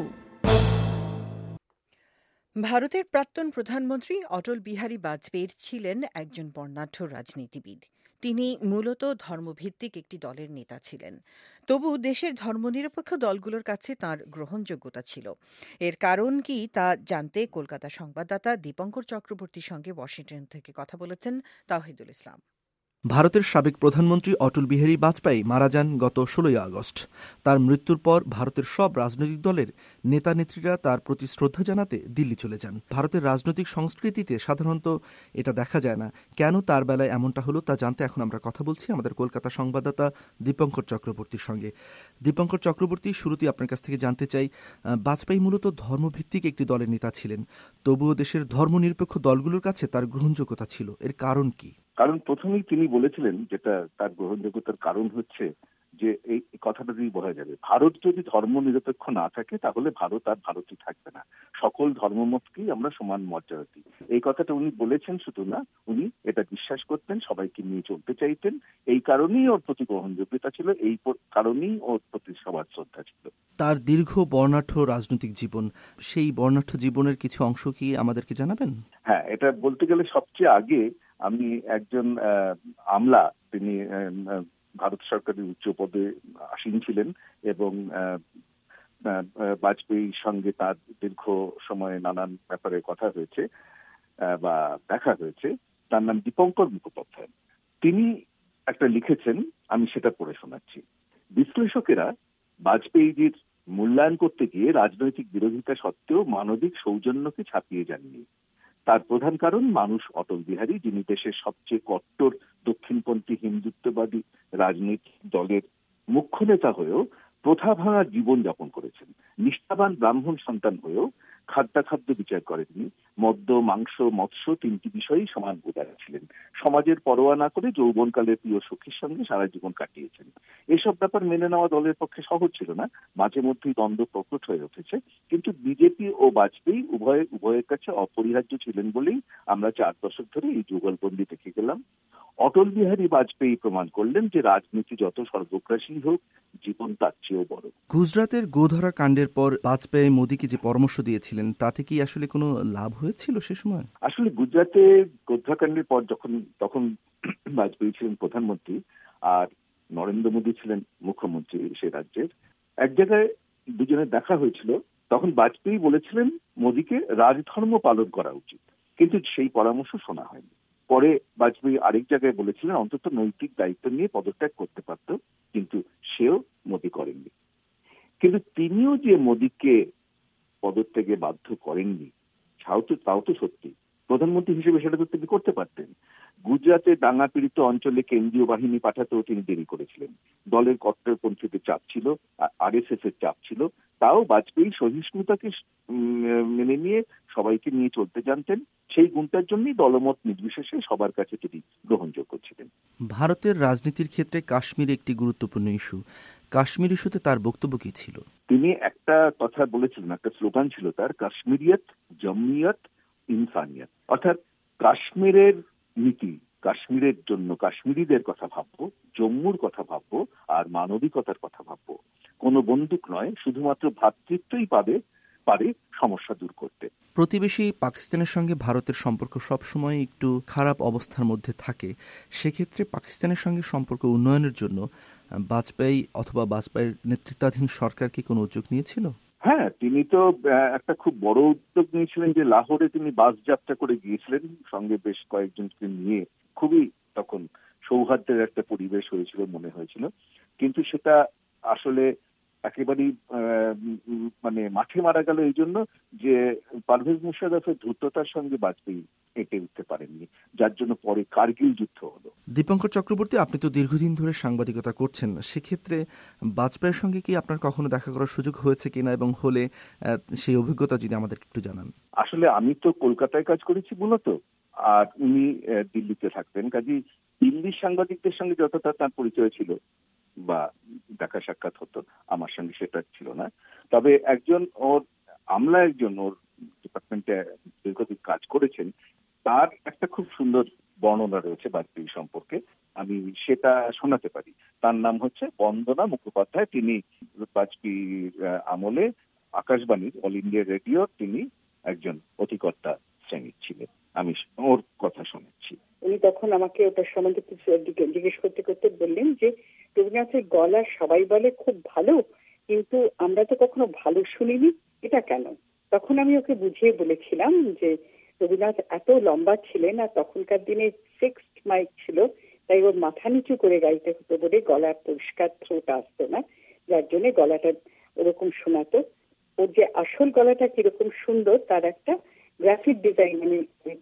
ভারতের প্রাক্তন প্রধানমন্ত্রী অটল বিহারী বাজপেয়ী ছিলেন একজন বর্ণাঢ্য রাজনীতিবিদ। তিনি মূলত ধর্মভিত্তিক একটি দলের নেতা ছিলেন, তবু দেশের ধর্মনিরপেক্ষ দলগুলোর কাছে তাঁর গ্রহণযোগ্যতা ছিল। এর কারণ কি তা জানতে কলকাতা সংবাদদাতা দীপঙ্কর চক্রবর্তীর সঙ্গে ওয়াশিংটন থেকে কথা বলেছেন তাওহিদুল ইসলাম। ভারতের সাবেক প্রধানমন্ত্রী অটল বিহারী বাজপেয়ী মারা যান গত ষোলোই আগস্ট। তার মৃত্যুর পর ভারতের সব রাজনৈতিক দলের নেতা নেত্রীরা তার প্রতি শ্রদ্ধা জানাতে দিল্লি চলে যান। ভারতের রাজনৈতিক সংস্কৃতিতে সাধারণত এটা দেখা যায় না। কেন তার বেলায় এমনটা হলো তা জানতে এখন আমরা কথা বলছি আমাদের কলকাতা সংবাদদাতা দীপঙ্কর চক্রবর্তীর সঙ্গে। দীপঙ্কর চক্রবর্তী, শুরুতেই আপনার কাছ থেকে জানতে চাই, বাজপেয়ী মূলত ধর্মভিত্তিক একটি দলের নেতা ছিলেন, তবুও দেশের ধর্মনিরপেক্ষ দলগুলোর কাছে তার গ্রহণযোগ্যতা ছিল। এর কারণ কি? কারণ প্রথমেই তিনি বলেছিলেন, যেটা তার গ্রহণযোগ্যতার কারণ হচ্ছে যে এই কথাটা দিয়ে বোঝা যাবে, ভারত যদি ধর্ম নিরপেক্ষ না থাকে তাহলে ভারত আর ভারতই থাকবে না, সকল ধর্মমতকেই আমরা সমান মর্যাদা দিই। এই কথাটা উনি বলেছেন শুধু না, উনি এটা বিশ্বাস করতেন, সবাইকে নিয়ে চলতে চাইতেন। এই কারণেই ওর প্রতি গ্রহণযোগ্যতা ছিল, এই কারণেই ওর প্রতি সবার শ্রদ্ধা ছিল। তার দীর্ঘ বর্ণাঢ্য রাজনৈতিক জীবন, সেই বর্ণাঢ্য জীবনের কিছু অংশ কি আমাদেরকে জানাবেন? হ্যাঁ, এটা বলতে গেলে সবচেয়ে আগে আমি একজন আমলা, তিনি ভারত সরকারের উচ্চ পদে আসীন ছিলেন এবং বাজপেয়ীর সঙ্গে তার দীর্ঘ সময়ে নানান ব্যাপারে কথা হয়েছে বা দেখা হয়েছে। তার নাম দীপঙ্কর মুখোপাধ্যায়। তিনি একটা লিখেছেন, আমি সেটা পড়ে শোনাচ্ছি। বিশ্লেষকেরা বাজপেয়ীজির মূল্যায়ন করতে গিয়ে রাজনৈতিক বিরোধিতা সত্ত্বেও মানবিক সৌজন্যকে ছাপিয়ে যাননি। তার প্রধান কারণ মানুষ অটল বিহারী, যিনি দেশের সবচেয়ে কট্টর দক্ষিণপন্থী হিন্দুত্ববাদী রাজনৈতিক দলের মুখ্য নেতা হয়েও প্রথা ভাঙা জীবন যাপন করেছেন। নিষ্ঠাবান ব্রাহ্মণ সন্তান হয়েও খাদ্যাখাদ্য বিচার করেননি। মদ্য, মাংস, মৎস্য তিনটি বিষয়েই সমান উদার ছিলেন। সমাজের পরোয়া না করে যৌবনকালের প্রিয় সখীর সঙ্গে সারা জীবন কাটিয়েছেন। এসব ব্যাপার মেনে নেওয়া দলের পক্ষে সহজ ছিল না, মাঝে মধ্যেই দ্বন্দ্ব প্রকট হয়ে উঠেছে। কিন্তু বিজেপি ও বাজপেয়ী উভয়ে উভয়ের কাছে অপরিহার্য ছিলেন বলেই আমরা চার দশক ধরে এই যুগলবন্দি দেখে গেলাম। অটল বিহারী বাজপেয়ী প্রমাণ করলেন যে রাজনীতি যত সর্বগ্রাসী হোক, জীবন তার চেয়েও বড়। গুজরাতের গোধরা কাণ্ডের পর বাজপেয়ী মোদীকে যে পরামর্শ দিয়েছিলেন, তাতে কি আসলে কোনো লাভ হয়েছিল সে সময়? আসলে গুজরাতে গোধরা কাণ্ডের পর যখন তখন বাজপেয়ী ছিলেন প্রধানমন্ত্রী আর নরেন্দ্র মোদী ছিলেন মুখ্যমন্ত্রী সে রাজ্যের, এক জায়গায় দুজনের দেখা হয়েছিল। তখন বাজপেয়ী বলেছিলেন মোদীকে রাজধর্ম পালন করা উচিত, কিন্তু সেই পরামর্শ শোনা হয়নি। পরে বাজপেয়ী আরেক জায়গায় বলেছিলেন অন্তত নৈতিক দায়িত্ব নিয়ে পদত্যাগ করতে পারত, কিন্তু সেও মোদী করেননি। কিন্তু তিনিও যে মোদীকে পদত্যাগে বাধ্য করেননি তাও তো তাও তো সত্যি। প্রধানমন্ত্রী হিসেবে সেটা তো তিনি করতে পারতেন। গুজরাতে দাঙ্গা পীড়িত অঞ্চলে কেন্দ্রীয় বাহিনী পাঠাতেও তিনি দেরি করেছিলেন। দলের কট্টরপন্থীদের চাপ ছিল, আর এস এস এর চাপ ছিল, তাও বাজপেয়ী সহিষ্ণুতাকে মেনে নিয়ে সবাইকে নিয়ে চলতে জানতেন। সেই গুণটার জন্যই দলমত নির্বিশেষে সবার কাছে তিনি গ্রহণযোগ্য ছিলেন। ভারতের রাজনীতির ক্ষেত্রে কাশ্মীর একটি গুরুত্বপূর্ণ ইস্যু। কাশ্মীর ইস্যুতে তার বক্তব্য কি ছিল? তিনি একটা কথা বলেছিলেন, একটা স্লোগান ছিল তার, কাশ্মীরিয়ত, জম্মিয়ত, ইনসানিয়ত। অর্থাৎ কাশ্মীরের নীতি, কাশ্মীরের জন্য কাশ্মীরিদের কথা ভাববো, জম্মুর কথা ভাববো, আর মানবিকতার কথা ভাববো। কোনো বন্দুক নয়, শুধুমাত্র ভ্রাতৃত্বই পাবে পারে সমস্যা দূর করতে। প্রতিবেশী পাকিস্তানের সঙ্গে ভারতের সম্পর্ক সবসময় একটু খারাপ অবস্থার মধ্যে থাকে। সেক্ষেত্রে পাকিস্তানের সঙ্গে সম্পর্ক উন্নয়নের জন্য বাজপেয়ী অথবা বাজপেয়ীর নেতৃত্বাধীন সরকার কি কোনো উদ্যোগ নিয়েছিল? হ্যাঁ, তিনি তো একটা খুব বড় উদ্যোগ নিয়েছিলেন যে লাহোরে তিনি বাস যাত্রা করে গিয়েছিলেন সঙ্গে বেশ কয়েকজনকে নিয়ে। খুবই তখন সৌহার্দ্যের একটা পরিবেশ হয়েছিল মনে হয়েছিল, কিন্তু সেটা আসলে একেবারেই মানে মাঠে মারা গেল এই জন্য যে পারভেজ মুশাররফের ধূর্ততার সঙ্গে বাজপেয়ী এঁটে উঠতে পারেননি, যার জন্য পরে কার্গিল যুদ্ধ হলো। দীপঙ্কর চক্রবর্তী, আপনি তো দীর্ঘদিন ধরে সাংবাদিকতা করছেন, সেক্ষেত্রে বাজপেয়ীর সঙ্গে কি আপনার কখনো দেখা করার সুযোগ হয়েছে কিনা, এবং হলে সেই অভিজ্ঞতা যদি আমাদের একটু জানান। আসলে আমি তো কলকাতায় কাজ করেছি মূলত, আর উনি দিল্লিতে থাকতেন, কাজেই দিল্লির সাংবাদিকদের সঙ্গে যতটা তার পরিচয় ছিল বা দেখা সাক্ষাৎ হতো, আমার সঙ্গে সেটা ছিল না। তবে একজন ওর আমলা, একজন ওর ডিপার্টমেন্টে দীর্ঘদিন কাজ করেছেন, তার একটা খুব সুন্দর বর্ণনা রয়েছে বাজপেয়ী সম্পর্কে, আমি সেটা শোনাতে পারি। তার নাম হচ্ছে বন্দনা মুখোপাধ্যায়। তিনি বাজপেয়ীর আমলে আকাশবাণীর, অল ইন্ডিয়া রেডিও তিনি একজন অধিকর্তা শ্রেণীর ছিলেন। আমি ওর কথা শুনেছি। উনি তখন আমাকে ওটার সম্বন্ধে জিজ্ঞেস করতে করতে বললেন যে রবীন্দ্রনাথের গলা সবাই বলে খুব ভালো, কিন্তু আমরা তো কখনো ভালো শুনিনি, এটা কেন? তখন আমি ওকে বুঝিয়ে বলেছিলাম যে রবীন্দ্রনাথ এত লম্বা ছিলেন, আর তখনকার দিনে ফিক্সড মাইক ছিল, তাই ওর মাথা নিচু করে গাইতে হতো বলে গলা পরিষ্কার থ্রোট আসতো না, যার জন্য গলাটা ওরকম শোনাতো। ওর যে আসল গলাটা কিরকম সুন্দর তার একটা গ্রাফিক ডিজাইন আমি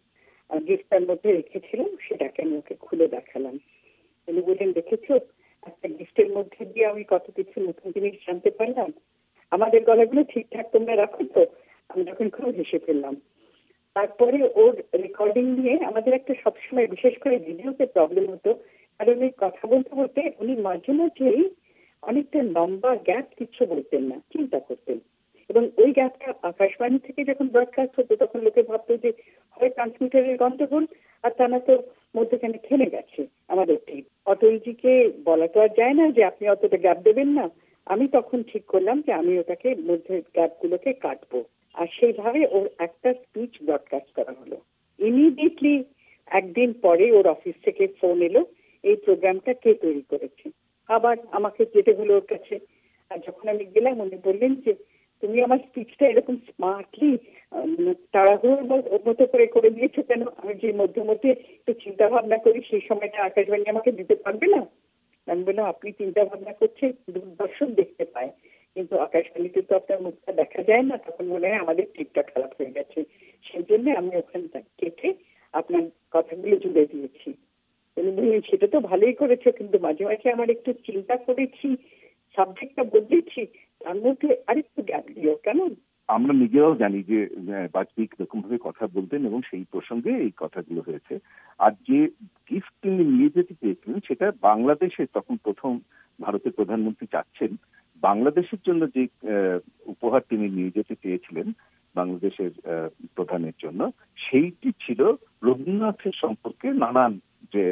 গিফটের মধ্যে রেখেছিলাম, সেটাকে আমি ওকে খুলে দেখালাম। উনি বললেন, দেখেছো একটা গিফটের মধ্যে দিয়ে আমি কত কিছু নতুন জিনিস জানতে পারলাম, আমাদের গলাগুলো ঠিকঠাক তোমরা রাখো তো? আমি তখন খুব হেসে ফেললাম। তারপরে ওর রেকর্ডিং নিয়ে আমাদের একটা সবসময় বিশেষ করে ভিডিওতে প্রবলেম হতো, কারণ ওই কথা বলতে বলতে উনি মাঝে মাঝেই অনেকটা লম্বা গ্যাপ কিছু বলতেন না, চিন্তা করতেন, এবং ওই গ্যাপটা আকাশবাণী থেকে যখন ব্রডকাস্ট হতো তখন লোকে ভাবতো যে হয় ট্রান্সমিটারের গন্ডগোল, আর তা না তো মধ্যখানে থেমে গেছে আমাদের টিম। অটলজিকে বলা তো আর যায় না যে আপনি অতটা গ্যাপ দেবেন না। আমি তখন ঠিক করলাম যে আমি ওটাকে মধ্যে গ্যাপগুলোকে কাটবো, আর সেইভাবে ওর একটা স্পিচ ব্রডকাস্ট করা হলো। ইমিডিয়েটলি একদিন পরে ওর অফিস থেকে ফোন এলো, এই প্রোগ্রামটা কে তৈরি করেছে। আবার আমাকে যেতে হলো ওর কাছে, আর যখন আমি গেলাম উনি বললেন যে তুমি আমার স্পিচটা এরকম স্মার্টলি তাড়াহুড়োর মতো করে করে দিয়েছো কেন? আমি যে মধ্যে মধ্যে একটু চিন্তা ভাবনা করি সেই সময়টা আকাশবাণী আমাকে দিতে পারবে না? আমি বললাম, আপনি চিন্তা ভাবনা করছেন দূরদর্শন দেখতে পায়, কিন্তু আকাশবাণীতে তো আপনার মুখটা দেখা যায় না। তখন মনে হয় আমাদের টিপটা খারাপ হয়ে গেছে, সেই জন্য আমি ওখানে কেটে আপনার কথাগুলো জুড়ে দিয়েছি। উনি বললেন, সেটা তো ভালোই করেছো, কিন্তু মাঝে মাঝে আমার একটু চিন্তা করেছি, সাবজেক্টটা বদলেছি, তার মধ্যে আরেকটু গ্যাপ দিও কেন? আমরা নিজেরাও জানি যে বাজপেয়ী এরকম ভাবে কথা বলতেন এবং সেই প্রসঙ্গে এই কথাগুলো হয়েছে। আর যে গিফট তিনি নিয়ে যেতে চেয়েছিলেন সেটা বাংলাদেশে তখন প্রথম ভারতের প্রধানমন্ত্রী চাচ্ছেন বাংলাদেশের জন্য যে উপহার তিনি নিয়ে যেতে চেয়েছিলেন বাংলাদেশের প্রধানের জন্য, সেইটি ছিল রবীন্দ্রনাথের সম্পর্কে নানান যে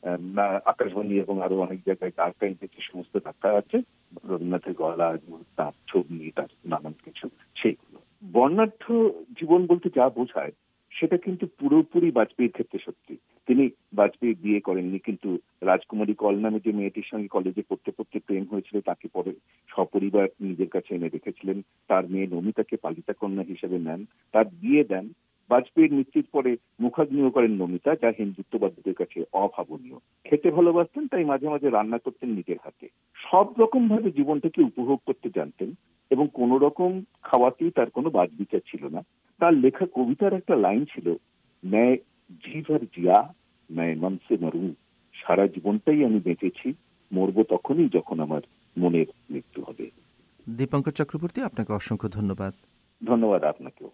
আকাশবাণী এবং আরো অনেক জায়গায় আর্কাইভে যে সমস্ত ডাক্তার আছে রবীন্দ্রনাথের গলা, তার ছবি, তার নানান কিছু, সেইগুলো। বর্ণাঢ্য জীবন বলতে যা বোঝায় সেটা কিন্তু পুরোপুরি বাজপেয়ীর ক্ষেত্রে সত্যি। তিনি বাজপেয়ী বিয়ে করেননি, কিন্তু রাজকুমারী কল নামে যে মেয়েটির সঙ্গে কলেজে পড়তে পড়তে প্রেম হয়েছিল তাকে পরে সপরিবার নিজের কাছে এনে রেখেছিলেন। তার মেয়ে নমিতাকে পালিতা কন্যা হিসেবে নেন, তার বিয়ে দেন। বাজপেয়ীর মৃত্যুর পরে মুখাগ্নিও করেন নমিতা, যা হিন্দুত্ববাদীদের কাছে অভাবনীয়। খেতে ভালোবাসতেন, তাই মাঝে মাঝে রান্না করতেন নিজের হাতে। সব রকম ভাবে জীবনটাকে উপভোগ করতে জানতেন এবং কোন রকম খাওয়াতেই তার কোনো বাদ বিচার ছিল না। তার লেখা কবিতার একটা লাইন ছিল, मैं जी भर जिया मैं मन से मरूं, সারা জীবনটাই আমি বেঁচেছি, মরবো তখনই যখন আমার মনের মৃত্যু হবে। দীপঙ্কর চক্রবর্তী, আপনাকে অসংখ্য ধন্যবাদ। ধন্যবাদ আপনাকেও।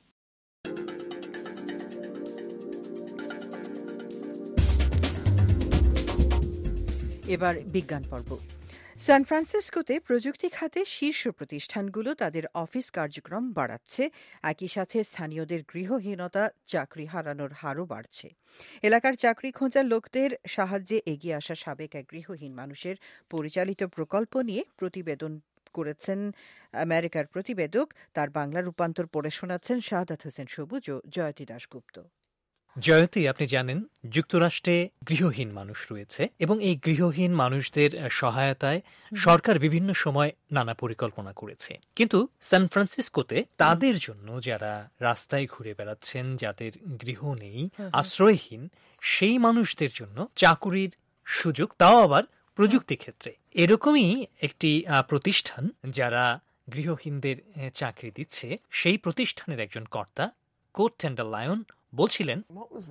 এবার বিজ্ঞান পর্ব। সান ফ্রান্সিসকোতে প্রযুক্তি খাতে শীর্ষ প্রতিষ্ঠানগুলো তাদের অফিস কার্যক্রম বাড়াচ্ছে, একই সাথে স্থানীয়দের গৃহহীনতা, চাকরি হারানোর হারও বাড়ছে। এলাকার চাকরি খোঁজা লোকদের সাহায্যে এগিয়ে আসা সাবেক এক গৃহহীন মানুষের পরিচালিত প্রকল্প নিয়ে প্রতিবেদন করেছেন আমেরিকার প্রতিবেদক। তার বাংলা রূপান্তর পড়ে শোনাচ্ছেন শাহাদাত হোসেন সবুজ ও জয়তী দাশগুপ্ত। জয়তী, আপনি জানেন যুক্তরাষ্ট্রে গৃহহীন মানুষ রয়েছে এবং এই গৃহহীন মানুষদের সহায়তায় সরকার বিভিন্ন সময় নানা পরিকল্পনা করেছে, কিন্তু সান ফ্রান্সিসকোতে তাদের জন্য যারা রাস্তায় ঘুরে বেড়াচ্ছেন, যাদের গৃহ নেই, আশ্রয়হীন, সেই মানুষদের জন্য চাকুরির সুযোগ, তাও আবার প্রযুক্তি ক্ষেত্রে। এরকমই একটি প্রতিষ্ঠান যারা গৃহহীনদের চাকরি দিচ্ছে, সেই প্রতিষ্ঠানের একজন কর্তা কোট টেন্ডারলায়ন বলছিলেন,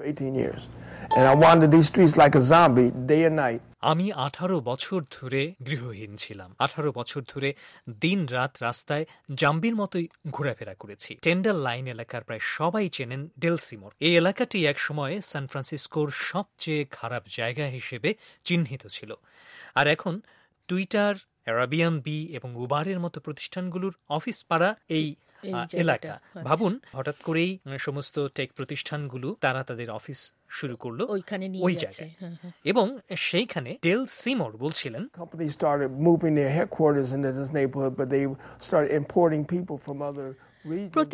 আমি আঠারো বছর ধরে গৃহহীন ছিলাম। আঠারো বছর ধরে দিন রাত রাস্তায় জাম্বির মতোই ঘোরাফেরা করেছি। টেন্ডার লাইন এলাকার প্রায় সবাই চেনেন ডেল সিমোর। এই এলাকাটি একসময় সান ফ্রান্সিসকোর সবচেয়ে খারাপ জায়গা হিসেবে চিহ্নিত ছিল, আর এখন টুইটার, অ্যারাবিয়ান বি এবং উবারের মতো প্রতিষ্ঠানগুলোর অফিস পাড়া এই এলাকা। ভাবুন, হঠাৎ করেই সমস্ত টেক প্রতিষ্ঠানগুলো তারা তাদের অফিস শুরু করলো ওই জায়গায়, এবং সেইখানে ডেল সিমোর বলছিলেন,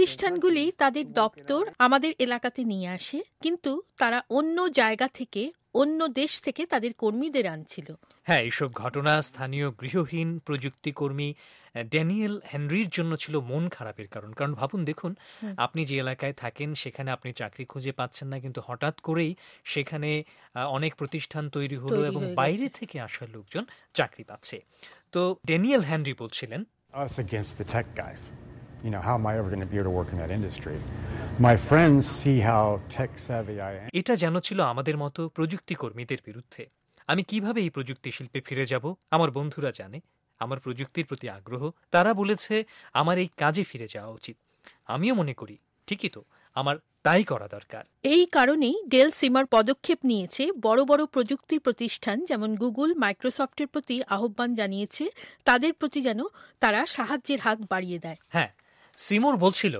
প্রতিষ্ঠানগুলি তাদের দপ্তর আমাদের এলাকাতে নিয়ে আসে, কিন্তু তারা অন্য জায়গা থেকে অন্য দেশ থেকে তাদের কর্মীদের আনছিল। হ্যাঁ, এইসব ঘটনা স্থানীয় গৃহহীন প্রযুক্তি কর্মী ড্যানিয়েল হেনরির জন্য ছিল মন খারাপের কারণ। কারণ ভাবুন, দেখুন, আপনি যে এলাকায় থাকেন সেখানে আপনি চাকরি খুঁজে পাচ্ছেন না, কিন্তু হঠাৎ করেই সেখানে অনেক প্রতিষ্ঠান তৈরি হলো এবং বাইরে থেকে আসা লোকজন চাকরি পাচ্ছে। তো ড্যানিয়েল হেনরি বলছিলেন, us against the tech guys. You know, how am I ever going to be able to work in that industry? My friends see how tech savvy I am. এটা যেন ছিল আমাদের মতো প্রযুক্তি কর্মীদের বিরুদ্ধে। আমি কিভাবে এই প্রযুক্তি শিল্পে ফিরে যাব? আমার বন্ধুরা জানে আমার প্রযুক্তির প্রতি আগ্রহ, তারা বলেছে আমার এই কাজে ফিরে যাওয়া উচিত। আমিও মনে করি ঠিকই তো, আমার তাই করা দরকার। এই কারণেই ডেল সিমার পদক্ষেপ নিয়েছে। বড় বড় প্রযুক্তি প্রতিষ্ঠান যেমন গুগল, মাইক্রোসফটের প্রতি আহ্বান জানিয়েছে তাদের প্রতি যেন তারা সাহায্যের হাত বাড়িয়ে দেয়। হ্যাঁ, সিমোর বলছিল,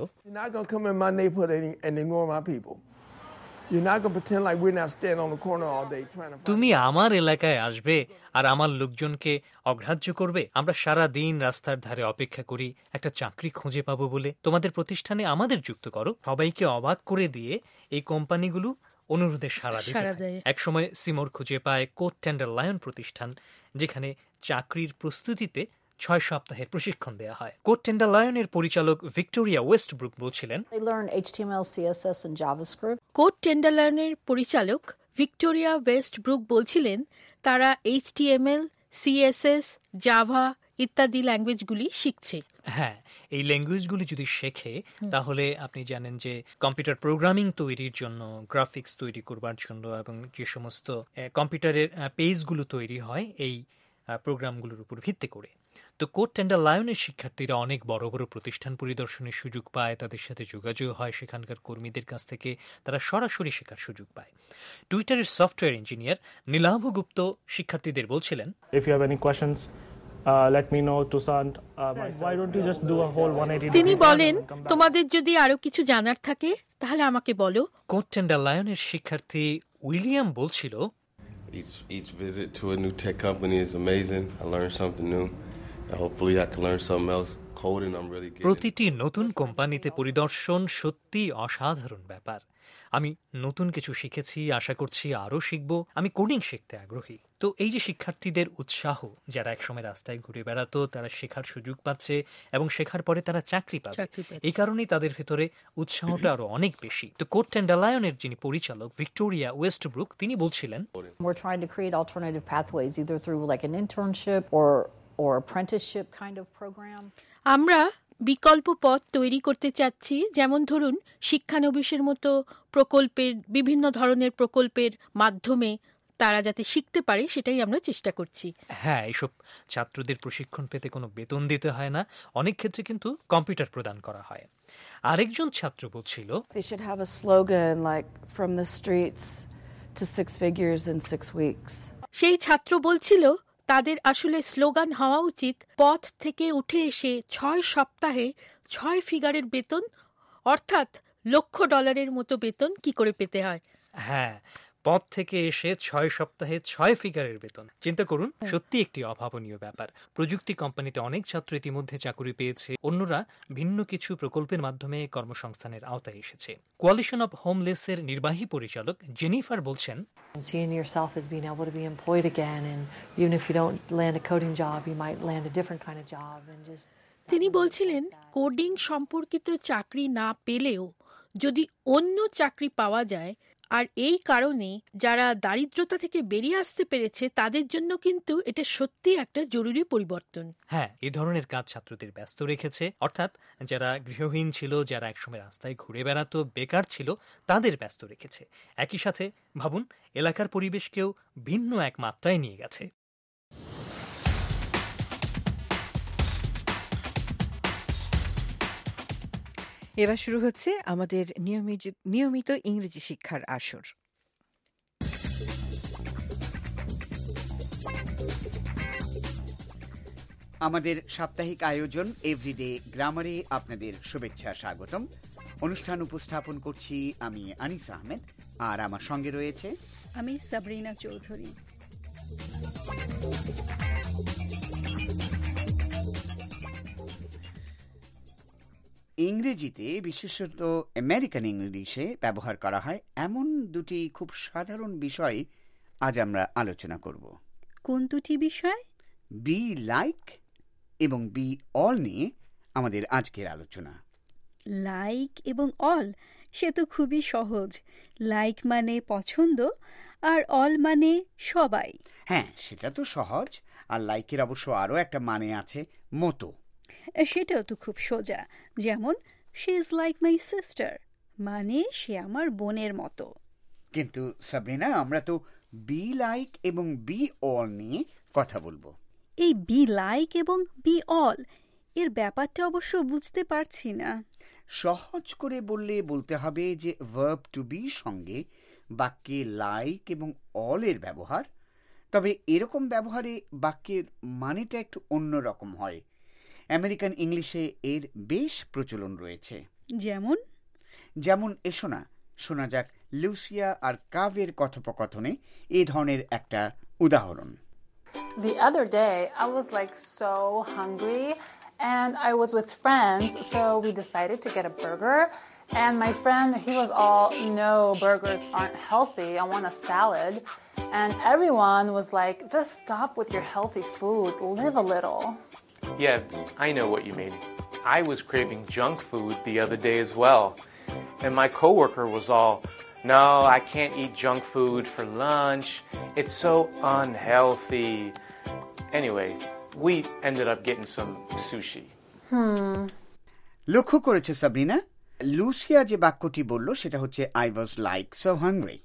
তুমি আমার এলাকায় আসবে আর আমার লোকজনকে অগ্রাহ্য করবে? আমরা সারা দিন রাস্তার ধারে অপেক্ষা করি একটা চাকরি খুঁজে পাবো বলে। তোমাদের প্রতিষ্ঠানে আমাদের যুক্ত করো। সবাইকে অবাক করে দিয়ে এই কোম্পানিগুলো অনুরোধে সাড়া দেয়। একসময় সিমোর খুঁজে পায় কোট টেন্ডার লায়ন প্রতিষ্ঠান, যেখানে চাকরির প্রস্তুতিতে ছয় সপ্তাহের প্রশিক্ষণ দেওয়া হয়। কোট টেন্ডার লায়নের পরিচালক ভিক্টোরিয়া ওয়েস্টব্রুক বলছিলেন, কোট টেন্ডার লায়নের পরিচালক ভিক্টোরিয়া ওয়েস্টব্রুক বলছিলেন তারা এইচটিএমএল, সিএসএস, জাভা ইত্যাদি ল্যাঙ্গুয়েজগুলি শিখছে। হ্যাঁ, এই ল্যাঙ্গুয়েজগুলি যদি শেখে তাহলে আপনি জানেন যে কম্পিউটার প্রোগ্রামিং তৈরির জন্য, গ্রাফিক্স তৈরি করবার জন্য এবং যে সমস্ত কম্পিউটারের পেজগুলো তৈরি হয় এই প্রোগ্রামগুলোর উপর ভিত্তি করে। তো কোট টেন্ডার লায়নের শিক্ষার্থীরা অনেক বড় বড় প্রতিষ্ঠান পরিদর্শনের সুযোগ পায়, তাদের সাথে যোগাযোগ হয় সেখানকার কর্মীদের কাছ থেকে, তারা সরাসরি শেখার সুযোগ পায়। টুইটারের সফটওয়্যার ইঞ্জিনিয়ার নীলাভ গুপ্ত শিক্ষার্থীদের বলছিলেন, তিনি বলেন, তোমাদের যদি আরো কিছু জানার থাকে তাহলে আমাকে বলো। কোট টেন্ডার লায়নের শিক্ষার্থী উইলিয়াম বলছিল, Each each visit to a new tech company is amazing. I learned something new. And hopefully I can learn something else. Coding, I'm really good. প্রতিটি নতুন কোম্পানিতে পরিদর্শন সত্যি অসাধারণ ব্যাপার। আমি নতুন কিছু শিখেছি, আশা করছি আরও শিখব। আমি কোডিং শিখতে আগ্রহী। তো এই যে শিক্ষার্থীদের উৎসাহ, যারা একসময় রাস্তায় ঘুরে বেড়াতো, তারা শেখার সুযোগ পাচ্ছে এবং শেখার পরে তারা চাকরি পাবে, এই কারণেই তাদের ভেতরে উৎসাহটা আরো অনেক বেশি। তো কোট টেন্ডার লায়নের যিনি পরিচালক ভিক্টোরিয়া ওয়েস্টব্রুক, তিনি বলছিলেন, We're trying to create alternative pathways either through like an internship or or apprenticeship kind of program. আমরা বিকল্প পথ তৈরি করতে চাচ্ছি, যেমন ধরুন শিক্ষানবিশের মতো প্রকল্পের, বিভিন্ন ধরনের প্রকল্পের মাধ্যমে তারা যাতে শিখতে পারে সেটাই আমরা চেষ্টা করছি। হ্যাঁ, এইসব ছাত্রদের প্রশিক্ষণ পেতে কোনো বেতন দিতে হয় না, অনেক ক্ষেত্রে কিন্তু কম্পিউটার প্রদান করা হয়। আরেকজন ছাত্র বলছিল, They should have a slogan like from the streets to six figures in six weeks. সেই ছাত্র বলছিল তাদের আসলে স্লোগান হওয়া উচিত, পথ থেকে উঠে এসে ছয় সপ্তাহে ছয় ফিগারের বেতন, অর্থাৎ লক্ষ ডলারের মতো বেতন কি করে পেতে হয়। হ্যাঁ, পথ থেকে এসে ছয় সপ্তাহে ছয় ফিগারের বেতন, চিন্তা করুন, সত্যি একটি অভাবনীয় ব্যাপার। প্রযুক্তি কোম্পানিতে অনেক ছাত্র ইতিমধ্যে চাকরি পেয়েছে, অন্যরা ভিন্ন কিছু প্রকল্পের মাধ্যমে কর্মসংস্থানের আওতায় এসেছে। কোয়ালিশন অব হোমলেসের নির্বাহী পরিচালক জেনিফার বলছেন, Seeing yourself as being able to be employed again, and even if you don't land a coding job, you might land a different kind of job and just. তিনি বলছিলেন, কোডিং সম্পর্কিত চাকরি না পেলেও যদি অন্য চাকরি পাওয়া যায়, আর এই কারণে যারা দারিদ্রতা থেকে বেরিয়ে আসতে পেরেছে তাদের জন্য কিন্তু এটা সত্যি একটা জরুরি পরিবর্তন। হ্যাঁ, এই ধরনের কাজ ছাত্রদের ব্যস্ত রেখেছে, অর্থাৎ যারা গৃহহীন ছিল, যারা একসময় রাস্তায় ঘুরে বেড়াতো, বেকার ছিল, তাদের ব্যস্ত রেখেছে। একই সাথে ভাবুন, এলাকার পরিবেশকেও ভিন্ন এক মাত্রায় নিয়ে গেছে। এবার শুরু হচ্ছে আমাদের নিয়মিত নিয়মিত ইংরেজি শিক্ষার আসর। আমাদের সাপ্তাহিক আয়োজন এভরিডে গ্রামারে আপনাদের শুভেচ্ছা স্বাগতম। অনুষ্ঠান উপস্থাপন করছি আমি আনিস আহমেদ, আর আমার সঙ্গে রয়েছে আমি সাবরিনা চৌধুরী। ইংরেজিতে, বিশেষত আমেরিকান ইংলিশে ব্যবহার করা হয় এমন দুটি খুব সাধারণ বিষয় আজ আমরা আলোচনা করব। কোন দুটি বিষয়? বি লাইক এবং বি অল নিয়ে আমাদের আজকের আলোচনা। লাইক এবং অল, সে তো খুবই সহজ। লাইক মানে পছন্দ, আর অল মানে সবাই। হ্যাঁ, সেটা তো সহজ। আর লাইকের অবশ্য আরও একটা মানে আছে, মতো। সেটাও তো খুব সোজা। যেমন she is like my sister, মানে সে আমার বোনের মতো। কিন্তু সাবরিনা, আমরা তো বি লাইক এবং বি অল নিয়ে কথা বলবো। এই বি লাইক এবং বি অল এর ব্যাপারটা অবশ্য বুঝতে পারছি না। সহজ করে বললে বলতে হবে যে ভার্ব টু বি সঙ্গে বাক্যে লাইক এবং অল এর ব্যবহার, তবে এরকম ব্যবহারে বাক্যের মানেটা একটু অন্যরকম হয়। আমেরিকান ইংলিশে এর বেশ প্রচলন রয়েছে। যেমন যেমন এসো না শোনা যাক লুসিয়া আর কাভের কথোপকথনে এই ধরনের একটা উদাহরণ। The other day I was like so hungry and I was with friends, so we decided to get a burger, and my friend, he was all, no, burgers aren't healthy, I want a salad. And everyone was like, just stop with your healthy food, live a little. Yeah, I know what you mean. I was craving junk food the other day as well. And my coworker was all, no, I can't eat junk food for lunch. It's so unhealthy. Anyway, we ended up getting some sushi. Hmm. লক্ষ্য করেছো সাবরিনা, লুসিয়া যে বাক্যটি বলল সেটা হচ্ছে I was like so hungry.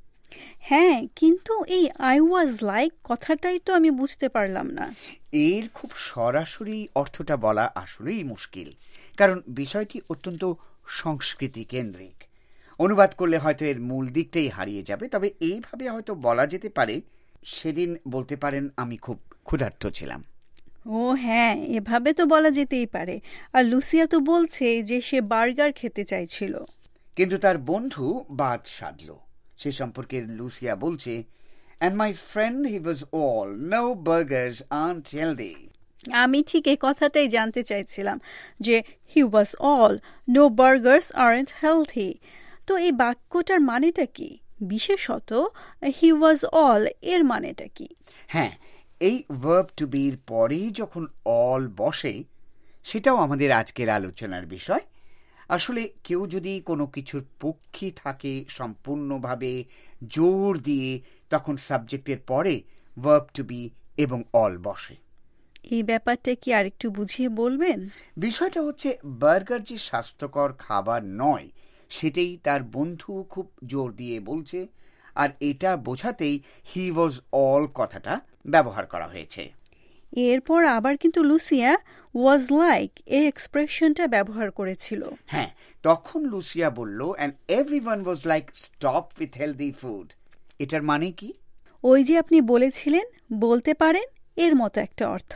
হ্যাঁ, কিন্তু এই আই ওয়াজ লাইক কথাটাই তো আমি বুঝতে পারলাম না। এর খুব সরাসরি অর্থটা বলা আসলেই মুশকিল, কারণ বিষয়টি অত্যন্ত সংস্কৃতি কেন্দ্রিক। অনুবাদ করলে হয়তো এর মূল দিকটাই হারিয়ে যাবে। তবে এইভাবে হয়তো বলা যেতে পারে, সেদিন বলতে পারেন আমি খুব ক্ষুধার্ত ছিলাম। ও হ্যাঁ, এভাবে তো বলা যেতেই পারে। আর লুসিয়া তো বলছে যে সে বার্গার খেতে চাইছিল, কিন্তু তার বন্ধু বাদ সাধল। সে সম্পর্কে লুসিয়া বলছে, and my friend he was all, no burgers aren't healthy. আমি ঠিক এই কথাটাই জানতে চাইছিলাম যে he was all, no burgers aren't healthy। তো এই বাক্যটার মানেটা কি? বিশেষত he was all এর মানেটা কি? হ্যাঁ, এই ভার্ব টু বির পরেই যখন অল বসে, সেটাও আমাদের আজকের আলোচনার বিষয়। আসলে কেউ যদি কোনো কিছুর পক্ষী থাকে সম্পূর্ণভাবে জোর দিয়ে, তখন সাবজেক্টের পরে ভার্ব টু বি এবং অল বসে। এই ব্যাপারটা কি আরেকটু বুঝিয়ে বলবেন? বিষয়টা হচ্ছে, বার্গার যে স্বাস্থ্যকর খাবার নয় সেটাই তার বন্ধু খুব জোর দিয়ে বলছে, আর এটা বোঝাতেই হি ওয়াজ অল কথাটা ব্যবহার করা হয়েছে। এরপর আবার কিন্তু লুসিয়া ওয়াজ লাইক এই এক্সপ্রেশনটা ব্যবহার করেছিল। হ্যাঁ, তখন লুসিয়া বলল, and everyone was like stop with healthy food. এটার মানে কি? ওই যে আপনি বলেছিলেন বলতে পারেন, এর মতো একটা অর্থ।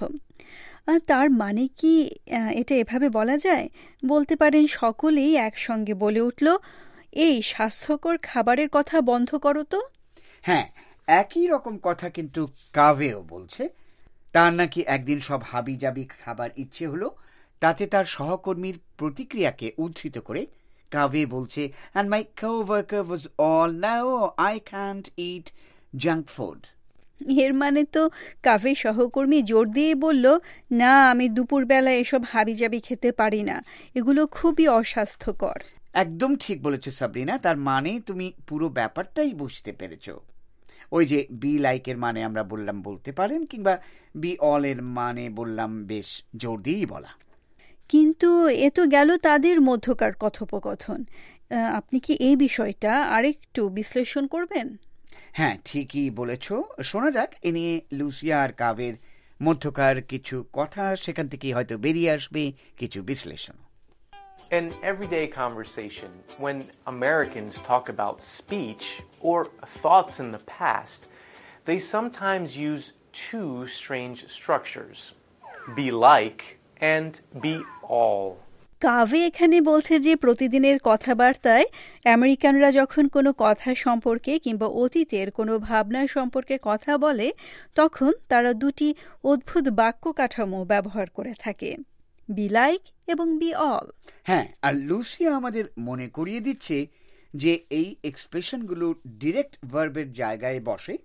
তার মানে কি এটা এভাবে বলা যায়? বলতে পারেন সকলেই একসঙ্গে বলে উঠল, এই স্বাস্থ্যকর খাবারের কথা বন্ধ করো তো। হ্যাঁ, একই রকম কথা কিন্তু কাভেও বলছে। তার নাকি একদিন সব হাবি জাবি খাবার ইচ্ছে হলো। তাতে তার সহকর্মীর প্রতিক্রিয়াকে উদ্ধৃত করে কাভে বলছে, and my co-worker was all, no, I can't eat junk food. এর মানে তো কাভে সহকর্মী জোর দিয়ে বলল, না, আমি দুপুরবেলা এসব হাবিজাবি খেতে পারি না, এগুলো খুবই অস্বাস্থ্যকর। একদম ঠিক বলেছ সাবরিনা, তার মানে তুমি পুরো ব্যাপারটাই বুঝতে পেরেছ। ওই যে বি লাইকের মানে আমরা বললাম বলতে পারেন, কিংবা বি অল এর মানে বললাম বেশ জোর দিয়েই বলা। কিন্তু এ তো গেল তাদের মধ্যকার কথোপকথন। আপনি কি এই বিষয়টা আরেকটু বিশ্লেষণ করবেন? হ্যাঁ, ঠিকই বলেছ। শোনা যাক এ নিয়ে লুসিয়া আর কাভের মধ্যকার কিছু কথা, সেখান থেকে হয়তো বেরিয়ে আসবে কিছু বিশ্লেষণ। In everyday conversation, when Americans talk about speech or thoughts in the past, they sometimes use two strange structures, be like and be all. কাভে এখানে বলছে যে প্রতিদিনের কথাবার্তায় আমেরিকানরা যখন কোনো কথা সম্পর্কে কিংবা অতীতের কোনো ভাবনা সম্পর্কে কথা বলে, তখন তারা দুটি অদ্ভুত বাক্য কাঠামো ব্যবহার করে থাকে, বি লাইক এবং বি অল। হ্যাঁ, আর লুসিয়া আমাদের মনে করিয়ে দিচ্ছে যে এই এক্সপ্রেশনগুলো ডিরেক্ট ভার্বের জায়গায় বসে,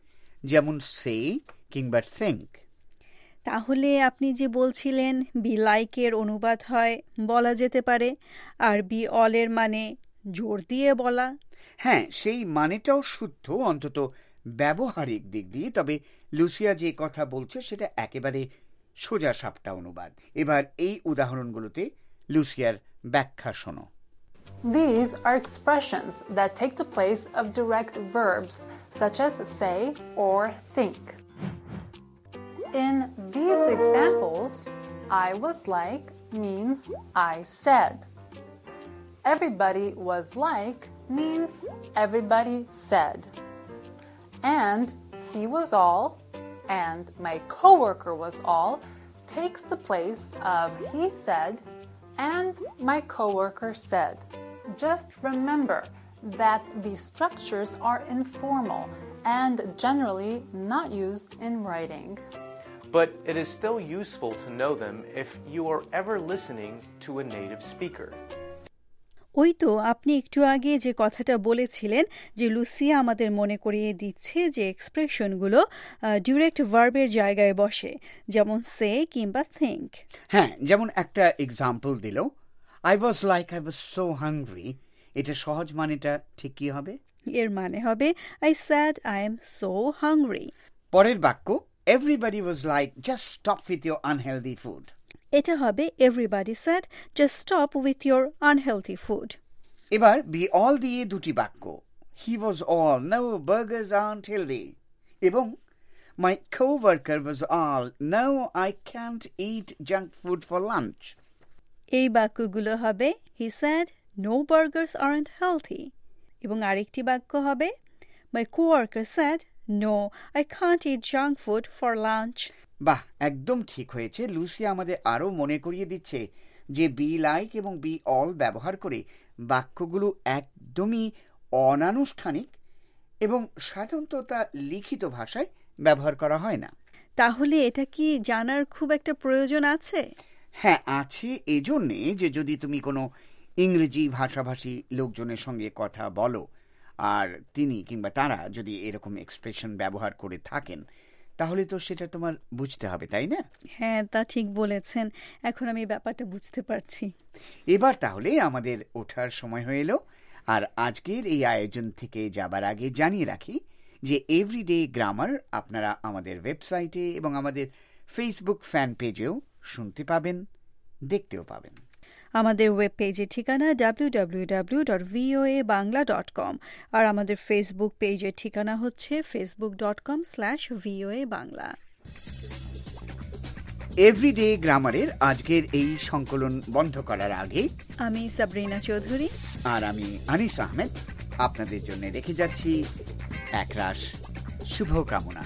যেমন সে কিংবা থিঙ্ক। তাহলে আপনি যে বলছিলেন বি লাইকের অনুবাদ হয় বলা যেতে পারে, আর বি অলের মানে জোর দিয়ে বলা। হ্যাঁ, সেই মানেটাও শুদ্ধ, অন্তত ব্যবহারিক দিক দিয়ে। তবে লুসিয়া যে কথা বলছে সেটা একেবারে সোজা সাপটা অনুবাদ। এবার এই উদাহরণগুলোতে লুসিয়ার ব্যাখ্যা শোনো। These are expressions that take the place of direct verbs, such as say or think. In these examples, I was like means I said. Everybody was like means everybody said. And he was all and my coworker was all takes the place of he said and my coworker said. Just remember that these structures are informal and generally not used in writing. But it is still useful to know them if you are ever listening to a native speaker. ওই তো আপনি একটু আগে যে কথাটা বলেছিলেন যে লুসিয়া আমাদের মনে করিয়ে দিচ্ছে যে এক্সপ্রেশনগুলো ডিরেক্ট ভার্বের জায়গায় বসে, যেমন সে কিংবা থিঙ্ক। হ্যাঁ, যেমন একটা এক্সাম্পল দিল, I was like I was so hungry. এটা সহজ মানেটা ঠিক কি হবে? এর মানে হবে I said I am so hungry. পরের বাক্য, everybody was like just stop with your unhealthy food. এটা হবে everybody said just stop with your unhealthy food. এবার বি অল দিয়ে দুটি বাক্য, he was all no burgers aren't healthy, এবং my coworker was all no I can't eat junk food for lunch. এই বাক্যগুলো হবে he said no burgers aren't healthy, এবং আরেকটি বাক্য হবে my coworker said no I can't eat junk food for lunch. বাহ, একদম ঠিক হয়েছে। লুসিয়া আমাদের আরও মনে করিয়ে দিচ্ছে যে বি লাইক এবং বি অল ব্যবহার করে বাক্যগুলো একদমই অনানুষ্ঠানিক এবং সাধারণত তা লিখিত ভাষায় ব্যবহার করা হয় না। তাহলে এটা কি জানার খুব একটা প্রয়োজন আছে? হ্যাঁ, আছে। এজন্যে যে যদি তুমি কোনো ইংরেজি ভাষাভাষী লোকজনের সঙ্গে কথা বলো আর তিনি কিংবা তারা যদি এরকম এক্সপ্রেশন ব্যবহার করে থাকেন, তাহলে তো সেটা তোমার বুঝতে হবে, তাই না? হ্যাঁ, তা ঠিক বলেছেন। এখন আমি ব্যাপারটা বুঝতে পারছি। এবার তাহলে আমাদের ওঠার সময় হয়ে এলো। আর আজকের এই আয়োজন থেকে যাবার আগে জানিয়ে রাখি যে এভরিডে গ্রামার আপনারা আমাদের ওয়েবসাইটে এবং আমাদের ফেসবুক ফ্যান পেজেও শুনতে পাবেন, দেখতেও পাবেন। আমাদের ওয়েব পেজের ঠিকানা W W W dot VOA Bangla dot com, আর আমাদের ফেসবুক পেজের ঠিকানা হচ্ছে Facebook dot com slash VOA Bangla. Everyday গ্রামারের আজকের এই সংকলন বন্ধ করার আগে আমি সাবরিনা চৌধুরী আর আমি আনিস আহমেদ আপনাদের জন্য রেখে যাচ্ছি একরাশ শুভকামনা।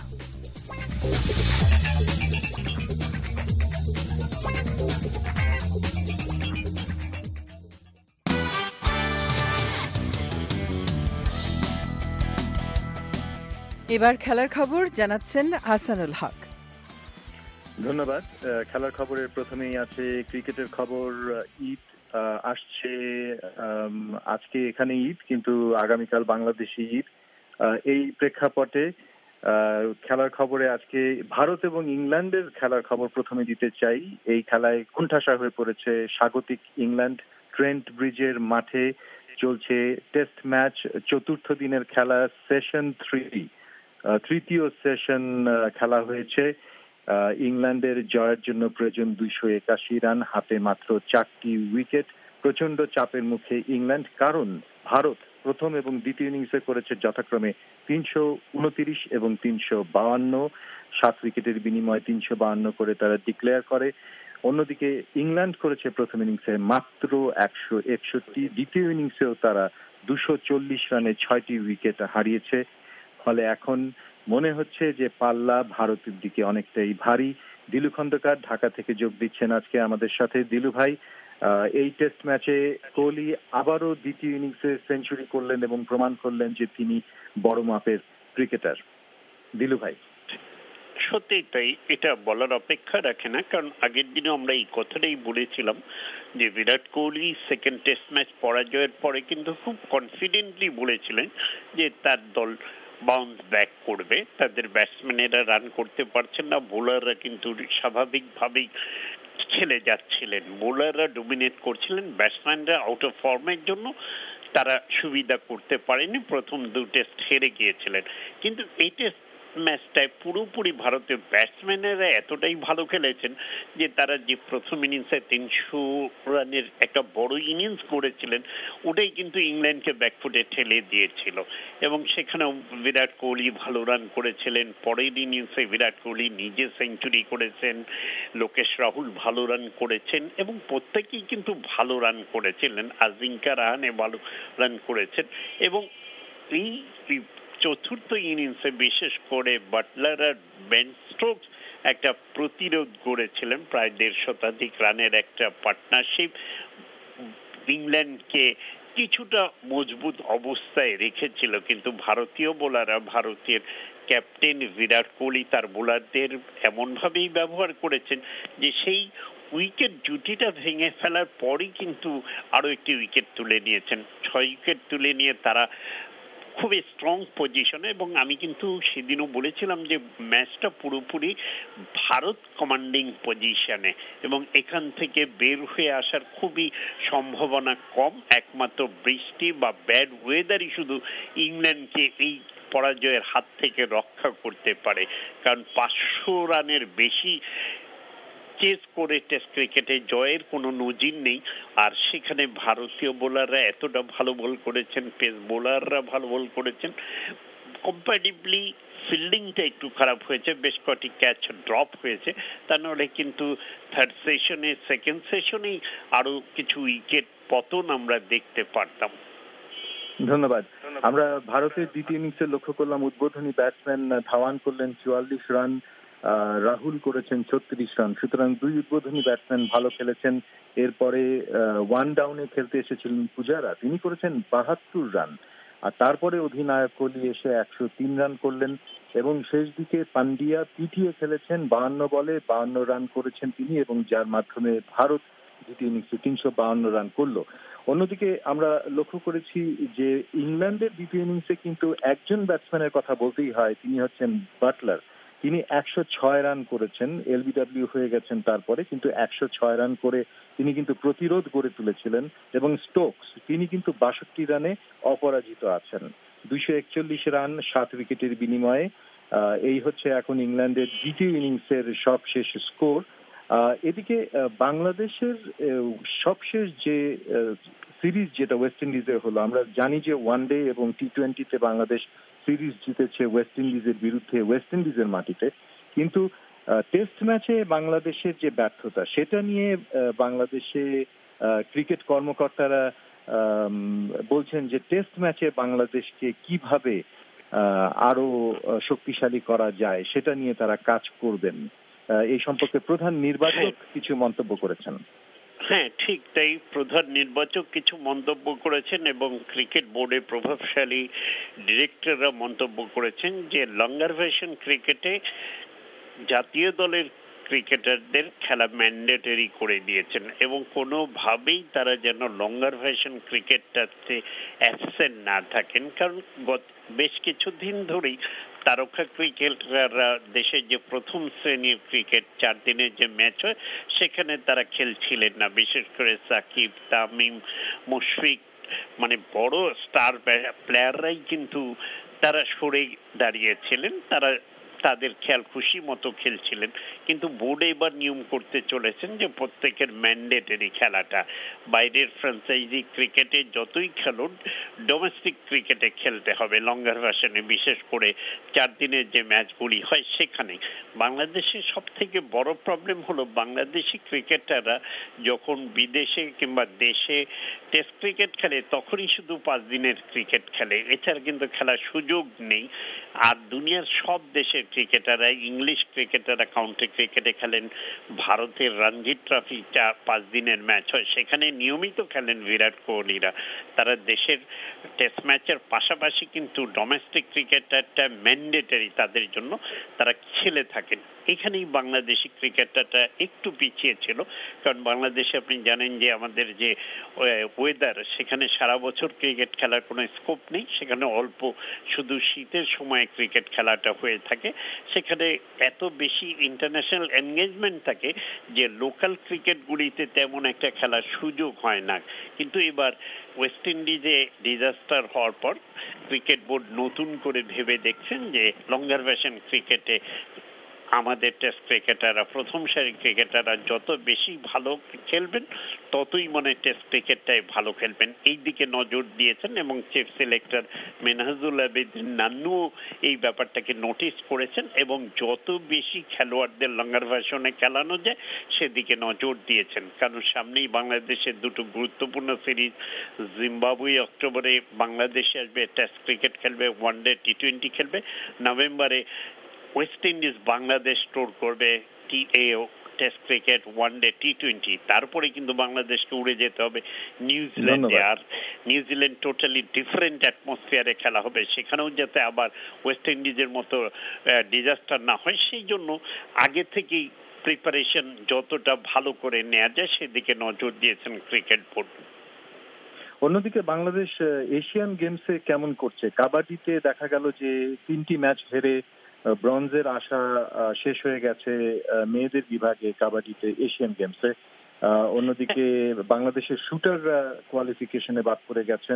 এবার খেলার খবর জানাচ্ছেন হাসানুল হক। ধন্যবাদ। খেলার খবরের প্রথমেই আছে ক্রিকেটের খবর। ঈদ আসছে, আজকে এখানে ঈদ, কিন্তু আগামীকাল বাংলাদেশে ঈদ। এই প্রেক্ষাপটে খেলার খবরে আজকে ভারত এবং ইংল্যান্ডের খেলার খবর প্রথমে দিতে চাই। এই খেলায় কোণঠাসা হয়ে পড়েছে স্বাগতিক ইংল্যান্ড। ট্রেন্ট ব্রিজের মাঠে চলছে টেস্ট ম্যাচ, চতুর্থ দিনের খেলা, সেশন থ্রি, তৃতীয় সেশন খেলা হয়েছে। ইংল্যান্ডের জয়ের জন্য প্রয়োজন দুইশো একাশি রান, হাতে মাত্র চারটি উইকেট। প্রচন্ড চাপের মুখে ইংল্যান্ড, কারণ ভারত প্রথম এবং দ্বিতীয় ইনিংসে করেছে যথাক্রমে তিনশো উনতিরিশ এবং তিনশো বাউান্ন, সাত উইকেটের বিনিময়ে তিনশো বাউান্ন করে তারা ডিক্লেয়ার করে। অন্যদিকে ইংল্যান্ড করেছে প্রথম ইনিংসে মাত্র একশো একষট্টি, দ্বিতীয় ইনিংসেও তারা দুশো চল্লিশ রানে ছয়টি উইকেট হারিয়েছে। ফলে এখন মনে হচ্ছে যে পাল্লা ভারতের দিকে অনেকটাই ভারী। দিলু খন্দকার ঢাকা থেকে যোগ দিচ্ছেন আজকে আমাদের সাথে। দিলু ভাই, এই টেস্ট ম্যাচে কোহলি আবারও দ্বিতীয় ইনিংসে সেঞ্চুরি করলেন এবং প্রমাণ করলেন যে তিনি বড় মাপের ক্রিকেটার। দিলু ভাই, সত্যি তাই, এটা বলার অপেক্ষা রাখে না, কারণ আগের দিনে আমরা এই কথাটাই বলেছিলাম যে Virat Kohli second test match পরাজয়ের পরে কিন্তু খুব কনফিডেন্টলি বলেছিলেন যে তার দল বাউন্স ব্যাক করবে। তাদের ব্যাটসম্যানেরা রান করতে পারছেন না, বোলাররা কিন্তু স্বাভাবিকভাবেই খেলে যাচ্ছিলেন, বোলাররা ডোমিনেট করছিলেন, ব্যাটসম্যানরা আউট অফ ফর্মের জন্য তারা সুবিধা করতে পারেনি, প্রথম দু টেস্ট হেরে গিয়েছিলেন। কিন্তু এই টেস্ট ম্যাচটায় পুরোপুরি ভারতের ব্যাটসম্যানেরা এতটাই ভালো খেলেছেন যে তারা যে প্রথম ইনিংসে তিনশো রানের একটা বড় ইনিংস করেছিলেন, ওটাই কিন্তু ইংল্যান্ডকে ব্যাকফুটে ঠেলে দিয়েছিল। এবং সেখানেও বিরাট কোহলি ভালো রান করেছিলেন, পরের ইনিংসে বিরাট কোহলি নিজে সেঞ্চুরি করেছেন, লোকেশ রাহুল ভালো রান করেছেন এবং প্রত্যেকেই কিন্তু ভালো রান করেছিলেন, আজিঙ্কা রাহানে ভালো রান করেছেন। এবং এই চতুর্থ ইনিংসে বিশেষ করে বাটলার আর বেন স্টোকস একটা প্রতিরোধ গড়েছিলেন, প্রায় দেড় শতাধিক রানের একটা পার্টনারশিপ ইংল্যান্ডকে কিছুটা মজবুত অবস্থায় রেখেছিল। কিন্তু ভারতীয় বোলাররা, ভারতের ক্যাপ্টেন বিরাট কোহলি তার বোলারদের এমনভাবেই ব্যবহার করেছেন যে সেই উইকেট জুটিটা ভেঙে ফেলার পরই কিন্তু আরো একটি উইকেট তুলে নিয়েছেন। ছয় উইকেট তুলে নিয়ে তারা খুবই স্ট্রং পজিশনে। এবং আমি কিন্তু সেদিনও বলেছিলাম যে ম্যাচটা পুরোপুরি ভারত কমান্ডিং পজিশনে এবং এখান থেকে বের হয়ে আসার খুবই সম্ভাবনা কম। একমাত্র বৃষ্টি বা ব্যাড ওয়েদারই শুধু ইংল্যান্ডকে এই পরাজয়ের হাত থেকে রক্ষা করতে পারে, কারণ পাঁচশো রানের বেশি চেস করে টেস্ট ক্রিকেটে জয়ের কোনো নজির নেই। আর সেখানে ভারতীয় বোলাররা এতটা ভালো বল করেছেন, পেস বোলাররা ভালো বল করেছেন, কম্পারেটিভলি ফিল্ডিংটা একটু খারাপ হয়েছে, বেশ কটি ক্যাচ ড্রপ হয়েছে। তা নাহলে কিন্তু থার্ড সেশনে, সেকেন্ড সেশনেই আরো কিছু উইকেট পতন আমরা দেখতে পারতাম। ধন্যবাদ। আমরা ভারতের দ্বিতীয় ইনিংসে লক্ষ্য করলাম উদ্বোধনী ব্যাটসম্যান ধাওয়ান করলেন চুয়াল্লিশ রান, রাহুল করেছেন ছত্রিশ রান। সুতরাং দুই উদ্বোধনী ব্যাটসম্যান ভালো খেলেছেন। এরপরে ওয়ান ডাউনে খেলতে এসেছিলেন পূজারা, তিনি করেছেন বাহাত্তর রান। আর তারপরে অধিনায়ক কোহলি এসে একশো তিন রান করলেন এবং শেষ দিকে পান্ডিয়া পিটিয়ে খেলেছেন, বাহান্ন বলে বাহান্ন রান করেছেন তিনি, এবং যার মাধ্যমে ভারত দ্বিতীয় ইনিংসে তিনশো বাহান্ন রান করলো। অন্যদিকে আমরা লক্ষ্য করেছি যে ইংল্যান্ডের দ্বিতীয় ইনিংসে কিন্তু একজন ব্যাটসম্যানের কথা বলতেই হয়, তিনি হচ্ছেন বাটলার। তিনি একশো ছয় রান করেছেন, এলবিডব্লিউ হয়ে গেছেন তারপরে, কিন্তু একশো ছয় রান করে তিনি কিন্তু প্রতিরোধ গড়ে তুলেছিলেন। এবং স্টোকস তিনি কিন্তু বাষট্টি রানে অপরাজিত আছেন, দুইশো একচল্লিশ রান সাত উইকেটের বিনিময়ে। এই হচ্ছে এখন ইংল্যান্ডের দ্বিতীয় ইনিংসের সবশেষ স্কোর। এদিকে বাংলাদেশের সবশেষ যে সিরিজ যেটা ওয়েস্ট ইন্ডিজের হলো, আমরা জানি যে ওয়ান ডে এবং টি টোয়েন্টিতে বাংলাদেশ সিরিজ জিতেছে ওয়েস্ট ইন্ডিজের বিরুদ্ধে ওয়েস্ট ইন্ডিজের মাটিতে, কিন্তু টেস্ট ম্যাচে বাংলাদেশের যে ব্যর্থতা সেটা নিয়ে বাংলাদেশে ক্রিকেট কর্মকর্তারা বলছেন যে টেস্ট ম্যাচে বাংলাদেশকে কিভাবে আরো শক্তিশালী করা যায় সেটা নিয়ে তারা কাজ করবেন। এই সম্পর্কে প্রধান নির্বাচক কিছু মন্তব্য করেছেন। হ্যাঁ, ঠিক তাই। প্রধান নির্বাচক কিছু মন্তব্য করেছেন এবং ক্রিকেট বোর্ডের প্রভাবশালী ডিরেক্টররা মন্তব্য করেছেন যে লঙ্গার ভার্সন ক্রিকেটে জাতীয় দলের ক্রিকেটারদের খেলা ম্যান্ডেটরি করে দিয়েছেন এবং কোনোভাবেই তারা যেন লঙ্গার ভার্সন ক্রিকেটটাতে অ্যাবসেন্ট না থাকেন। কারণ গত বেশ কিছুদিন ধরেই তারকা ক্রিকেটাররা দেশের যে প্রথম শ্রেণীর ক্রিকেট চার দিনের যে ম্যাচ হয় সেখানে তারা খেলছিলেন না, বিশেষ করে সাকিব, তামিম, মুশফিক, মানে বড় স্টার প্লেয়াররাই কিন্তু তারা সরে দাঁড়িয়েছিলেন, তারা তাদের খেয়াল খুশি মতো খেলছিলেন। কিন্তু বোর্ডে এবার নিয়ম করতে চলেছেন যে প্রত্যেকের ম্যান্ডেটরি খেলাটা, বাইরের ফ্র্যাঞ্চাইজি ক্রিকেটে যতই খেলুন ডোমেস্টিক ক্রিকেটে খেলতে হবে লঙ্গার ভার্সনে, বিশেষ করে চার দিনের যে ম্যাচগুলি হয় সেখানে। বাংলাদেশের সব থেকে বড় প্রবলেম হলো বাংলাদেশি ক্রিকেটাররা যখন বিদেশে কিংবা দেশে টেস্ট ক্রিকেট খেলে তখনই শুধু পাঁচ দিনের ক্রিকেট খেলে, এছাড়া কিন্তু খেলার সুযোগ নেই। আর দুনিয়ার সব দেশের ক্রিকেটাররা, ইংলিশ ক্রিকেটাররা কাউন্টি ক্রিকেটে খেলেন, ভারতের রঞ্জি ট্রফিটা পাঁচ দিনের ম্যাচ হয় সেখানে নিয়মিত খেলেন বিরাট কোহলিরা। তারা দেশের টেস্ট ম্যাচের পাশাপাশি কিন্তু ডোমেস্টিক ক্রিকেটারটা ম্যান্ডেটরি তাদের জন্য, তারা খেলে থাকেন। এখানেই বাংলাদেশি ক্রিকেটারটা একটু পিছিয়ে ছিল, কারণ বাংলাদেশে আপনি জানেন যে আমাদের যে ওয়েদার, সেখানে সারা বছর ক্রিকেট খেলার কোনো স্কোপ নেই, সেখানে অল্প শুধু শীতের সময় ক্রিকেট খেলাটা হয়ে থাকে। সেখানে এত বেশি ইন্টারন্যাশনাল এনগেজমেন্ট থাকে যে লোকাল ক্রিকেটগুলিতে তেমন একটা খেলার সুযোগ হয় না। কিন্তু এবার ওয়েস্ট ইন্ডিজে ডিজাস্টার হওয়ার পর ক্রিকেট বোর্ড নতুন করে ভেবে দেখছেন যে লঙ্গার ভ্যাশন ক্রিকেটে আমাদের টেস্ট ক্রিকেটাররা, প্রথম সারির ক্রিকেটাররা যত বেশি ভালো খেলবেন ততই মনে টেস্ট ক্রিকেটটাই ভালো খেলবেন, এই দিকে নজর দিয়েছেন। এবং চিফ সিলেক্টর মেনহাজুল আবেদিন নান্নু এই ব্যাপারটাকে নোটিস করেছেন এবং যত বেশি খেলোয়াড়দের লঙ্গার ভার্সনে খেলানো যায় সেদিকে নজর দিয়েছেন। কারণ সামনেই বাংলাদেশের দুটো গুরুত্বপূর্ণ সিরিজ, জিম্বাবুয়ে অক্টোবরে বাংলাদেশে আসবে, টেস্ট ক্রিকেট খেলবে, ওয়ানডে টি টোয়েন্টি খেলবে, নভেম্বরে ওয়েস্ট ইন্ডিজ বাংলাদেশ টোর করবে, টি এ test cricket, one day T twenty, তারপরে কিন্তু বাংলাদেশকে উড়ে যেতে হবে নিউজিল্যান্ডে। আর নিউজিল্যান্ড টোটালি ডিফারেন্ট অ্যাটমসফিয়ারে খেলা হবে, সেখানেও যাতে আবার ওয়েস্ট ইন্ডিজের মতো ডিজাস্টার না হয় সেই জন্য আগে থেকেই প্রিপারেশন যতটা ভালো করে নেওয়া যায় সেদিকে নজর দিয়েছেন ক্রিকেট বোর্ড। অন্যদিকে বাংলাদেশ এশিয়ান গেমসে কেমন করছে? কাবাডিতে দেখা গেল যে তিনটি ম্যাচ হেরে ব্রঞ্জের আশা শেষ হয়ে গেছে মেয়েদের বিভাগে কাবাডিতে এশিয়ান গেমসে। অন্যদিকে বাংলাদেশের শুটাররা কোয়ালিফিকেশনে বাদ পড়ে গেছেন।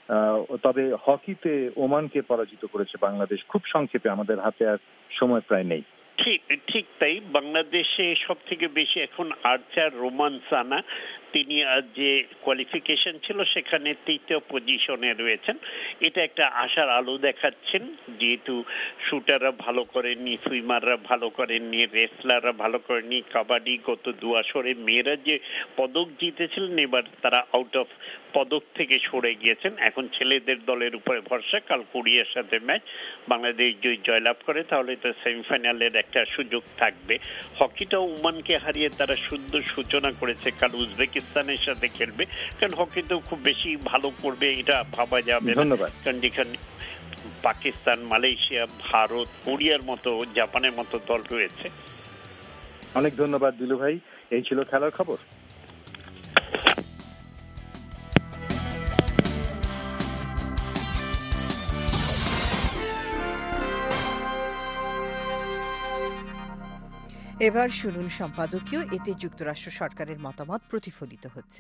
তবে হকিতে ওমানকে পরাজিত করেছে বাংলাদেশ। খুব সংক্ষেপে, আমাদের হাতে আর সময় প্রায় নেই। ঠিক ঠিক তাই, বাংলাদেশে সব থেকে বেশি এখন আর্চার রোমান সানা, তিনি যে কোয়ালিফিকেশন ছিল সেখানে তৃতীয় পজিশনে রয়েছেন। এটা একটা আশার আলো দেখাচ্ছেন, যেহেতু শুটাররা ভালো করেননি, সুইমাররা ভালো করেননি, রেসলাররা ভালো করেননি। কাবাডি গত দু আসরে মেয়েরা যে পদক জিতেছিলেন এবার তারা আউট অফ পদক থেকে সরে গিয়েছেন। এখন ছেলেদের দলের উপরে ভরসা, কাল কোরিয়ার সাথে ম্যাচ, বাংলাদেশ যদি জয়লাভ করে তাহলে তো সেমিফাইনালের একটা সুযোগ থাকবে। হকিটাও ওমানকে হারিয়ে তারা সুন্দর সূচনা করেছে, কাল উজবেকিস্তানের সাথে খেলবে, কারণ হকিতেও খুব বেশি ভালো করবে এটা ভাবা যাবে না। ধন্যবাদ। কারণ যেখানে পাকিস্তান, মালয়েশিয়া, ভারত, কোরিয়ার মতো, জাপানের মতো দল রয়েছে। অনেক ধন্যবাদ দিলু ভাই। এই ছিল খেলার খবর। এবার শুনুন সম্পাদকীয়, এতে যুক্তরাষ্ট্র সরকারের মতামত প্রতিফলিত হচ্ছে।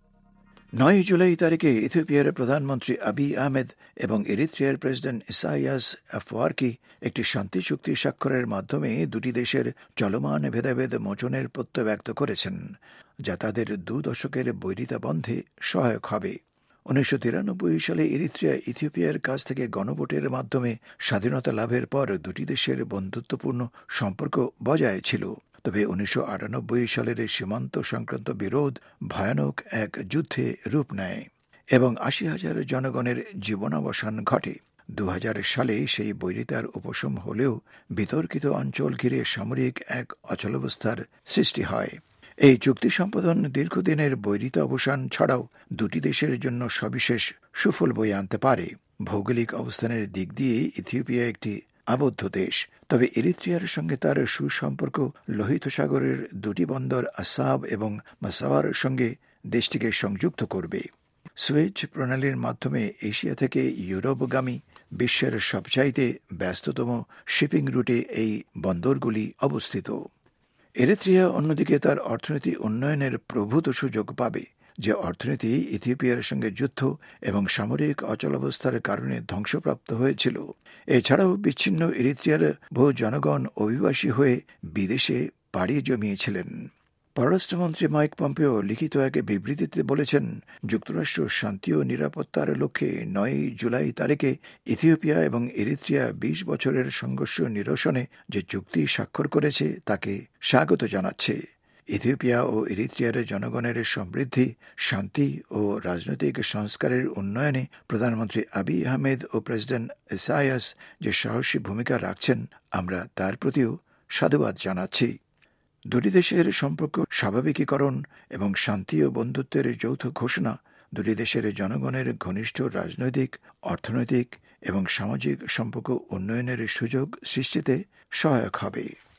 নয় জুলাই তারিখে ইথিওপিয়ার প্রধানমন্ত্রী আবিই আহমেদ এবং এরিত্রিয়ার প্রেসিডেন্ট ইসাইয়াস আফওয়ার্কি একটি শান্তি চুক্তি স্বাক্ষরের মাধ্যমে দুটি দেশের চলমান ভেদাভেদ মোচনের প্রত্যয় ব্যক্ত করেছেন, যা তাদের দু দশকের বৈরিতা বন্ধে সহায়ক হবে। উনিশশো তিরানব্বই সালে এরিত্রিয়া ইথিওপিয়ার কাছ থেকে গণভোটের মাধ্যমে স্বাধীনতা লাভের পর দুটি দেশের বন্ধুত্বপূর্ণ সম্পর্ক বজায় ছিল। তবে উনিশশো আটানব্বই সালের সীমান্ত সংক্রান্ত বিরোধ ভয়ানক এক যুদ্ধে রূপ নেয় এবং আশি হাজার জনগণের জীবনাবসান ঘটে। দু হাজার সালে সেই বৈরিতার উপশম হলেও বিতর্কিত অঞ্চল ঘিরে সামরিক এক অচলাবস্থার সৃষ্টি হয়। এই চুক্তি সম্পাদন দীর্ঘদিনের বৈরিতা অবসান ছাড়াও দুটি দেশের জন্য সবিশেষ সুফল বয়ে আনতে পারে। ভৌগোলিক অবস্থানের দিক দিয়ে ইথিওপিয়া একটি আবদ্ধ দেশ, তবে এরিত্রিয়ার সঙ্গে তার সুসম্পর্ক লোহিত সাগরের দুটি বন্দর আসাব এবং মাসাওয়ার সঙ্গে দেশটিকে সংযুক্ত করবে। সুয়েজ প্রণালীর মাধ্যমে এশিয়া থেকে ইউরোপগামী বিশ্বের সবচাইতে ব্যস্ততম শিপিং রুটে এই বন্দরগুলি অবস্থিত। এরিত্রিয়া অন্যদিকে তার অর্থনীতি উন্নয়নের প্রভূত সুযোগ পাবে, যে অর্থনীতি ইথিওপিয়ার সঙ্গে যুদ্ধ এবং সামরিক অচলাবস্থার কারণে ধ্বংসপ্রাপ্ত হয়েছিল। এছাড়াও বিচ্ছিন্ন এরিত্রিয়ার বহু জনগণ অভিবাসী হয়ে বিদেশে পাড়ি জমিয়েছিলেন। পররাষ্ট্রমন্ত্রী মাইক পম্পেও লিখিত এক বিবৃতিতে বলেছেন, যুক্তরাষ্ট্র শান্তি ও নিরাপত্তার লক্ষ্যে নয় জুলাই তারিখে ইথিওপিয়া এবং এরিত্রিয়া বিশ বছরের সংঘর্ষ নিরসনে যে চুক্তি স্বাক্ষর করেছে তাকে স্বাগত জানাচ্ছে। ইথিওপিয়া ও এরিত্রিয়ার জনগণের সমৃদ্ধি, শান্তি ও রাজনৈতিক সংস্কারের উন্নয়নে প্রধানমন্ত্রী আবিই আহমেদ ও প্রেসিডেন্ট ইসাইয়াস যে সাহসী ভূমিকা রাখছেন, আমরা তার প্রতিও সাধুবাদ জানাচ্ছি। দুটি দেশের সম্পর্ক স্বাভাবিকীকরণ এবং শান্তি ও বন্ধুত্বের যৌথ ঘোষণা দুটি দেশের জনগণের ঘনিষ্ঠ রাজনৈতিক, অর্থনৈতিক এবং সামাজিক সম্পর্ক উন্নয়নের সুযোগ সৃষ্টিতে সহায়ক হবে।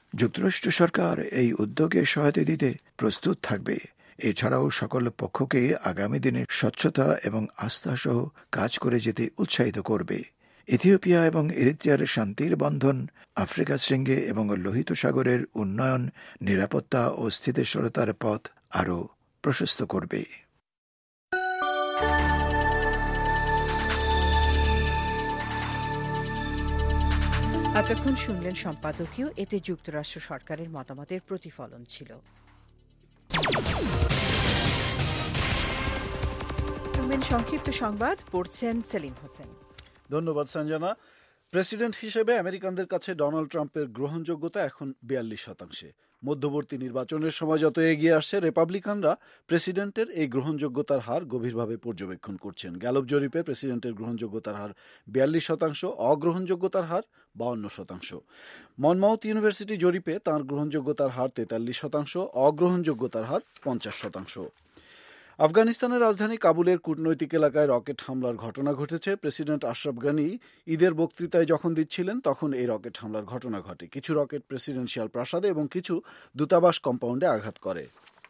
যুক্তরাষ্ট্র সরকার এই উদ্যোগে সহায়তা দিতে প্রস্তুত থাকবে। এছাড়াও সকল পক্ষকে আগামী দিনে স্বচ্ছতা এবং আস্থা সহ কাজ করে যেতে উৎসাহিত করবে। ইথিওপিয়া এবং এরিত্রিয়ার শান্তির বন্ধন আফ্রিকা শৃঙ্গে এবং লোহিত সাগরের উন্নয়ন, নিরাপত্তা ও স্থিতিশীলতার পথ আরও প্রশস্ত করবে। এতক্ষণ শুনলেন সম্পাদকীয়, এতে যুক্তরাষ্ট্র সরকারের মতামতের প্রতিফলন ছিল। সংক্ষিপ্ত সংবাদ পড়ছেন সেলিম হোসেন। ধন্যবাদ সঞ্জনা। প্রেসিডেন্ট হিসেবে আমেরিকানদের কাছে ডোনাল্ড ট্রাম্পের গ্রহণযোগ্যতা এখন বিয়াল্লিশ শতাংশে। মধ্যবর্তী নির্বাচনের সময় যত এগিয়ে আসছে, রিপাবলিকানরা প্রেসিডেন্টের এই গ্রহণযোগ্যতার হার গভীরভাবে পর্যবেক্ষণ করছেন। গ্যালপ জরিপে প্রেসিডেন্টের গ্রহণযোগ্যতার হার বিয়াল্লিশ শতাংশ, অগ্রহণযোগ্যতার হার বাউন্ন শতাংশ। মনমাউথ ইউনিভার্সিটি জরিপে তাঁর গ্রহণযোগ্যতার হার তেতাল্লিশ শতাংশ, অগ্রহণযোগ্যতার হার পঞ্চাশ শতাংশ। আফগানিস্তানের রাজধানী কাবুলের কূটনৈতিক এলাকায় রকেট হামলার ঘটনা ঘটেছে। প্রেসিডেন্ট আশরাফ গানি ঈদের বক্তৃতায় যখন দিচ্ছিলেন তখন এই রকেট হামলার ঘটনা ঘটে। কিছু রকেট প্রেসিডেন্সিয়াল প্রাসাদে এবং কিছু দূতাবাস কম্পাউন্ডে আঘাত করে।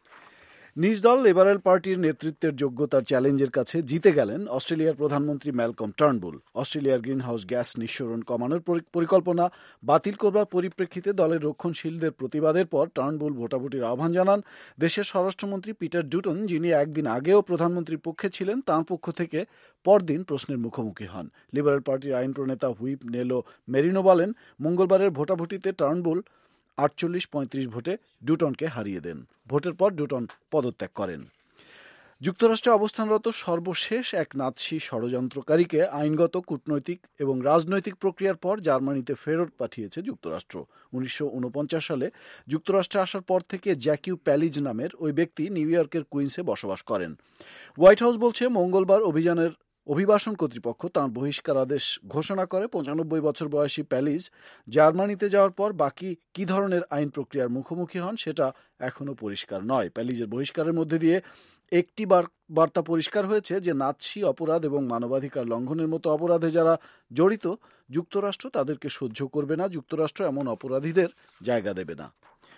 নিজ দল লিবারেল পার্টির নেতৃত্বের যোগ্যতার চ্যালেঞ্জের কাছে জিতে গেলেন অস্ট্রেলিয়ার প্রধানমন্ত্রী ম্যালকম টার্নবুল। অস্ট্রেলিয়ার গ্রিনহাউস গ্যাস নিঃসরণ কমানোর পরিকল্পনা বাতিল করবার পরিপ্রেক্ষিতে দলের রক্ষণশীলদের প্রতিবাদের পর টার্নবুল ভোটাভুটির আহ্বান জানান। দেশের স্বরাষ্ট্রমন্ত্রী পিটার ডুটন, যিনি একদিন আগেও প্রধানমন্ত্রীর পক্ষে ছিলেন, তাঁর পক্ষ থেকে পরদিন প্রশ্নের মুখোমুখি হন। লিবারেল পার্টির আইন প্রণেতা হুইপ নেলো মেরিনো বলেন, মঙ্গলবারের ভোটাভুটিতে টার্নবুল আটচল্লিশ পঁয়ত্রিশ ভোটে ডুটনকে হারিয়ে দেন। ভোটের পর ডুটন পদত্যাগ করেন। যুক্তরাষ্ট্রে অবস্থানরত সর্বশেষ এক নাৎসি ষড়যন্ত্রকারীকে আইনগত, কূটনৈতিক এবং রাজনৈতিক প্রক্রিয়ার পর জার্মানিতে ফেরত পাঠিয়েছে যুক্তরাষ্ট্র। উনিশশো উনপঞ্চাশ সালে যুক্তরাষ্ট্রে আসার পর থেকে জ্যাকিউ প্যালিজ নামের ওই ব্যক্তি নিউ ইয়র্কের কুইন্সে বসবাস করেন। হোয়াইট হাউস বলছে, মঙ্গলবার অভিযানের অভিবাসন কর্তৃপক্ষ তাঁর বহিষ্কারাদেশ ঘোষণা করে। পঁচানব্বই বছর বয়সী প্যালিজ জার্মানিতে যাওয়ার পর বাকি কি ধরনের আইন প্রক্রিয়ার মুখোমুখি হন সেটা এখনও পরিষ্কার নয়। প্যালিজের বহিষ্কারের মধ্যে দিয়ে একটি বার্তা পরিষ্কার হয়েছে যে নাৎসি অপরাধ এবং মানবাধিকার লঙ্ঘনের মতো অপরাধে যারা জড়িত, যুক্তরাষ্ট্র তাদেরকে সহ্য করবে না। যুক্তরাষ্ট্র এমন অপরাধীদের জায়গা দেবে না।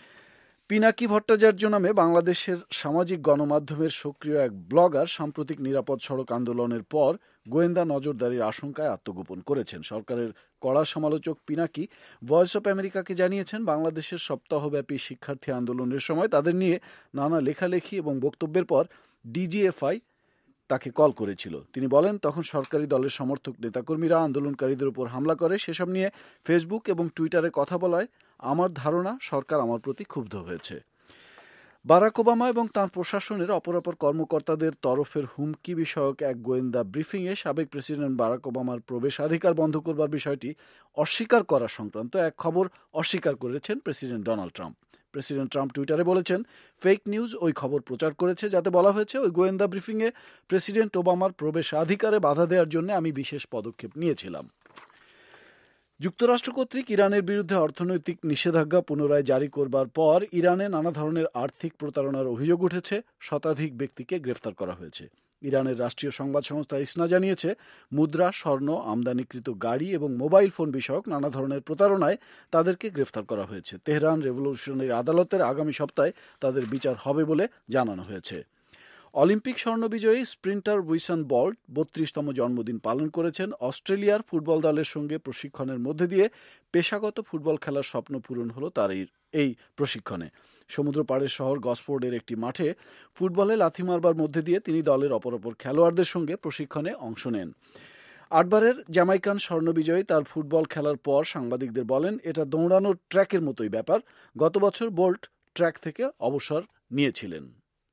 পিনাকি ভট্টাচার্য নামে বাংলাদেশের সামাজিক গণমাধ্যমের সক্রিয় এক ব্লগার সাম্প্রতিক নিরাপদ সড়ক আন্দোলনের পর গোয়েন্দা নজরদারির আশঙ্কায় আত্মগোপন করেছেন। সরকারের কড়া সমালোচক পিনাকি ভয়েস অব আমেরিকাকে জানিয়েছেন, বাংলাদেশের সপ্তাহব্যাপী শিক্ষার্থী আন্দোলনের সময় তাদের নিয়ে নানা লেখালেখি এবং বক্তব্যের পর ডিজিএফআই তাকে কল করেছিল। তিনি বলেন, তখন সরকারি দলের সমর্থক নেতাকর্মীরা আন্দোলনকারীদের উপর হামলা করে। সেসব নিয়ে ফেসবুক এবং টুইটারে কথা বলায় আমার ধারণা সরকার আমার প্রতি ক্ষুব্ধ হয়েছে। বারাক ওবামা এবং তাঁর প্রশাসনের অপরাপর কর্মকর্তাদের তরফের হুমকি বিষয়ক এক গোয়েন্দা ব্রিফিংয়ে সাবেক প্রেসিডেন্ট বারাক ওবামার প্রবেশাধিকার বন্ধ করবার বিষয়টি অস্বীকার করা সংক্রান্ত এক খবর অস্বীকার করেছেন president Donald Trump. President Trump টুইটারে বলেছেন, ফেক নিউজ ওই খবর প্রচার করেছে যাতে বলা হয়েছে ওই গোয়েন্দা ব্রিফিংয়ে প্রেসিডেন্ট ওবামার প্রবেশাধিকারে বাধা দেওয়ার জন্য আমি বিশেষ পদক্ষেপ নিয়েছিলাম। যুক্তরাষ্ট্র কর্তৃক ইরানের বিরুদ্ধে অর্থনৈতিক নিষেধাজ্ঞা পুনরায় জারি করবার পর ইরানে নানা ধরনের আর্থিক প্রতারণার অভিযোগ উঠেছে। শতাধিক ব্যক্তিকে গ্রেফতার করা হয়েছে। ইরানের রাষ্ট্রীয় সংবাদ সংস্থা ইসনা জানিয়েছে, মুদ্রা, স্বর্ণ, আমদানিকৃত গাড়ি এবং মোবাইল ফোন বিষয়ক নানা ধরনের প্রতারণায় তাদেরকে গ্রেফতার করা হয়েছে। তেহরান রেভলিউশনারি আদালতের আগামী সপ্তাহে তাদের বিচার হবে বলে জানানো হয়েছে। অলিম্পিক স্বর্ণবিজয়ী স্প্রিন্টার উইসান বল্ট বত্রিশতম জন্মদিন পালন করেছেন। অস্ট্রেলিয়ার ফুটবল দলের সঙ্গে প্রশিক্ষণের মধ্যে দিয়ে পেশাগত ফুটবল খেলার স্বপ্ন পূরণ হলো তার এই প্রশিক্ষণে। সমুদ্র পাড়ের শহর গসফোর্ডের একটি মাঠে ফুটবলে লাথি মারবার মধ্যে দিয়ে তিনি দলের অপর অপর খেলোয়াড়দের সঙ্গে প্রশিক্ষণে অংশ নেন। আটবারের জ্যামাইকান স্বর্ণবিজয়ী তার ফুটবল খেলার পর সাংবাদিকদের বলেন, এটা দৌড়ানোর ট্র্যাকের মতোই ব্যাপার। গত বছর বোল্ট ট্র্যাক থেকে অবসর নিয়েছিলেন।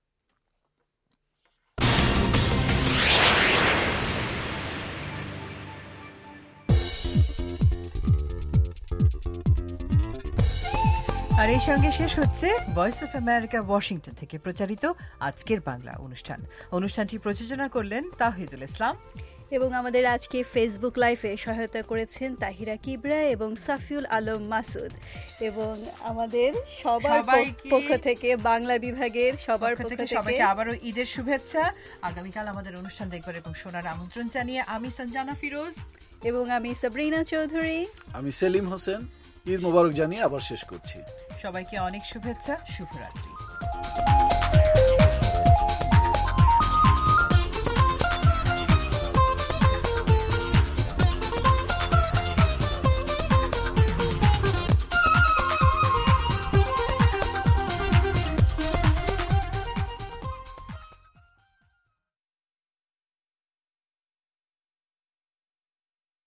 আর এই সঙ্গে শেষ হচ্ছে ভয়েস অফ আমেরিকা ওয়াশিংটন থেকে প্রচারিত আজকের বাংলা অনুষ্ঠান। অনুষ্ঠানটি প্রযোজনা করলেন তাহিদুল ইসলাম এবং আমাদের আজকে ফেসবুক লাইভে সহায়তা করেছেন তাহিরা কিবরা এবং সাফিউল আলম মাসুদ। এবং আমাদের সবার পক্ষ থেকে, বাংলা বিভাগের সবার পক্ষ থেকে সবাইকে আবারও ঈদের শুভেচ্ছা। আগামীকাল আমাদের অনুষ্ঠান দেখবার এবং শোনার আমন্ত্রণ জানিয়ে আমি সঞ্জানা ফিরোজ এবং আমি সাবরিনা চৌধুরী, আমি সেলিম হোসেন ঈদ মোবারক জানিয়ে আবার শেষ করছি। সবাইকে অনেক শুভেচ্ছা, শুভরাত্রি।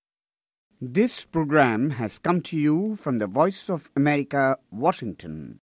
This program has come to you from the Voice of America, Washington.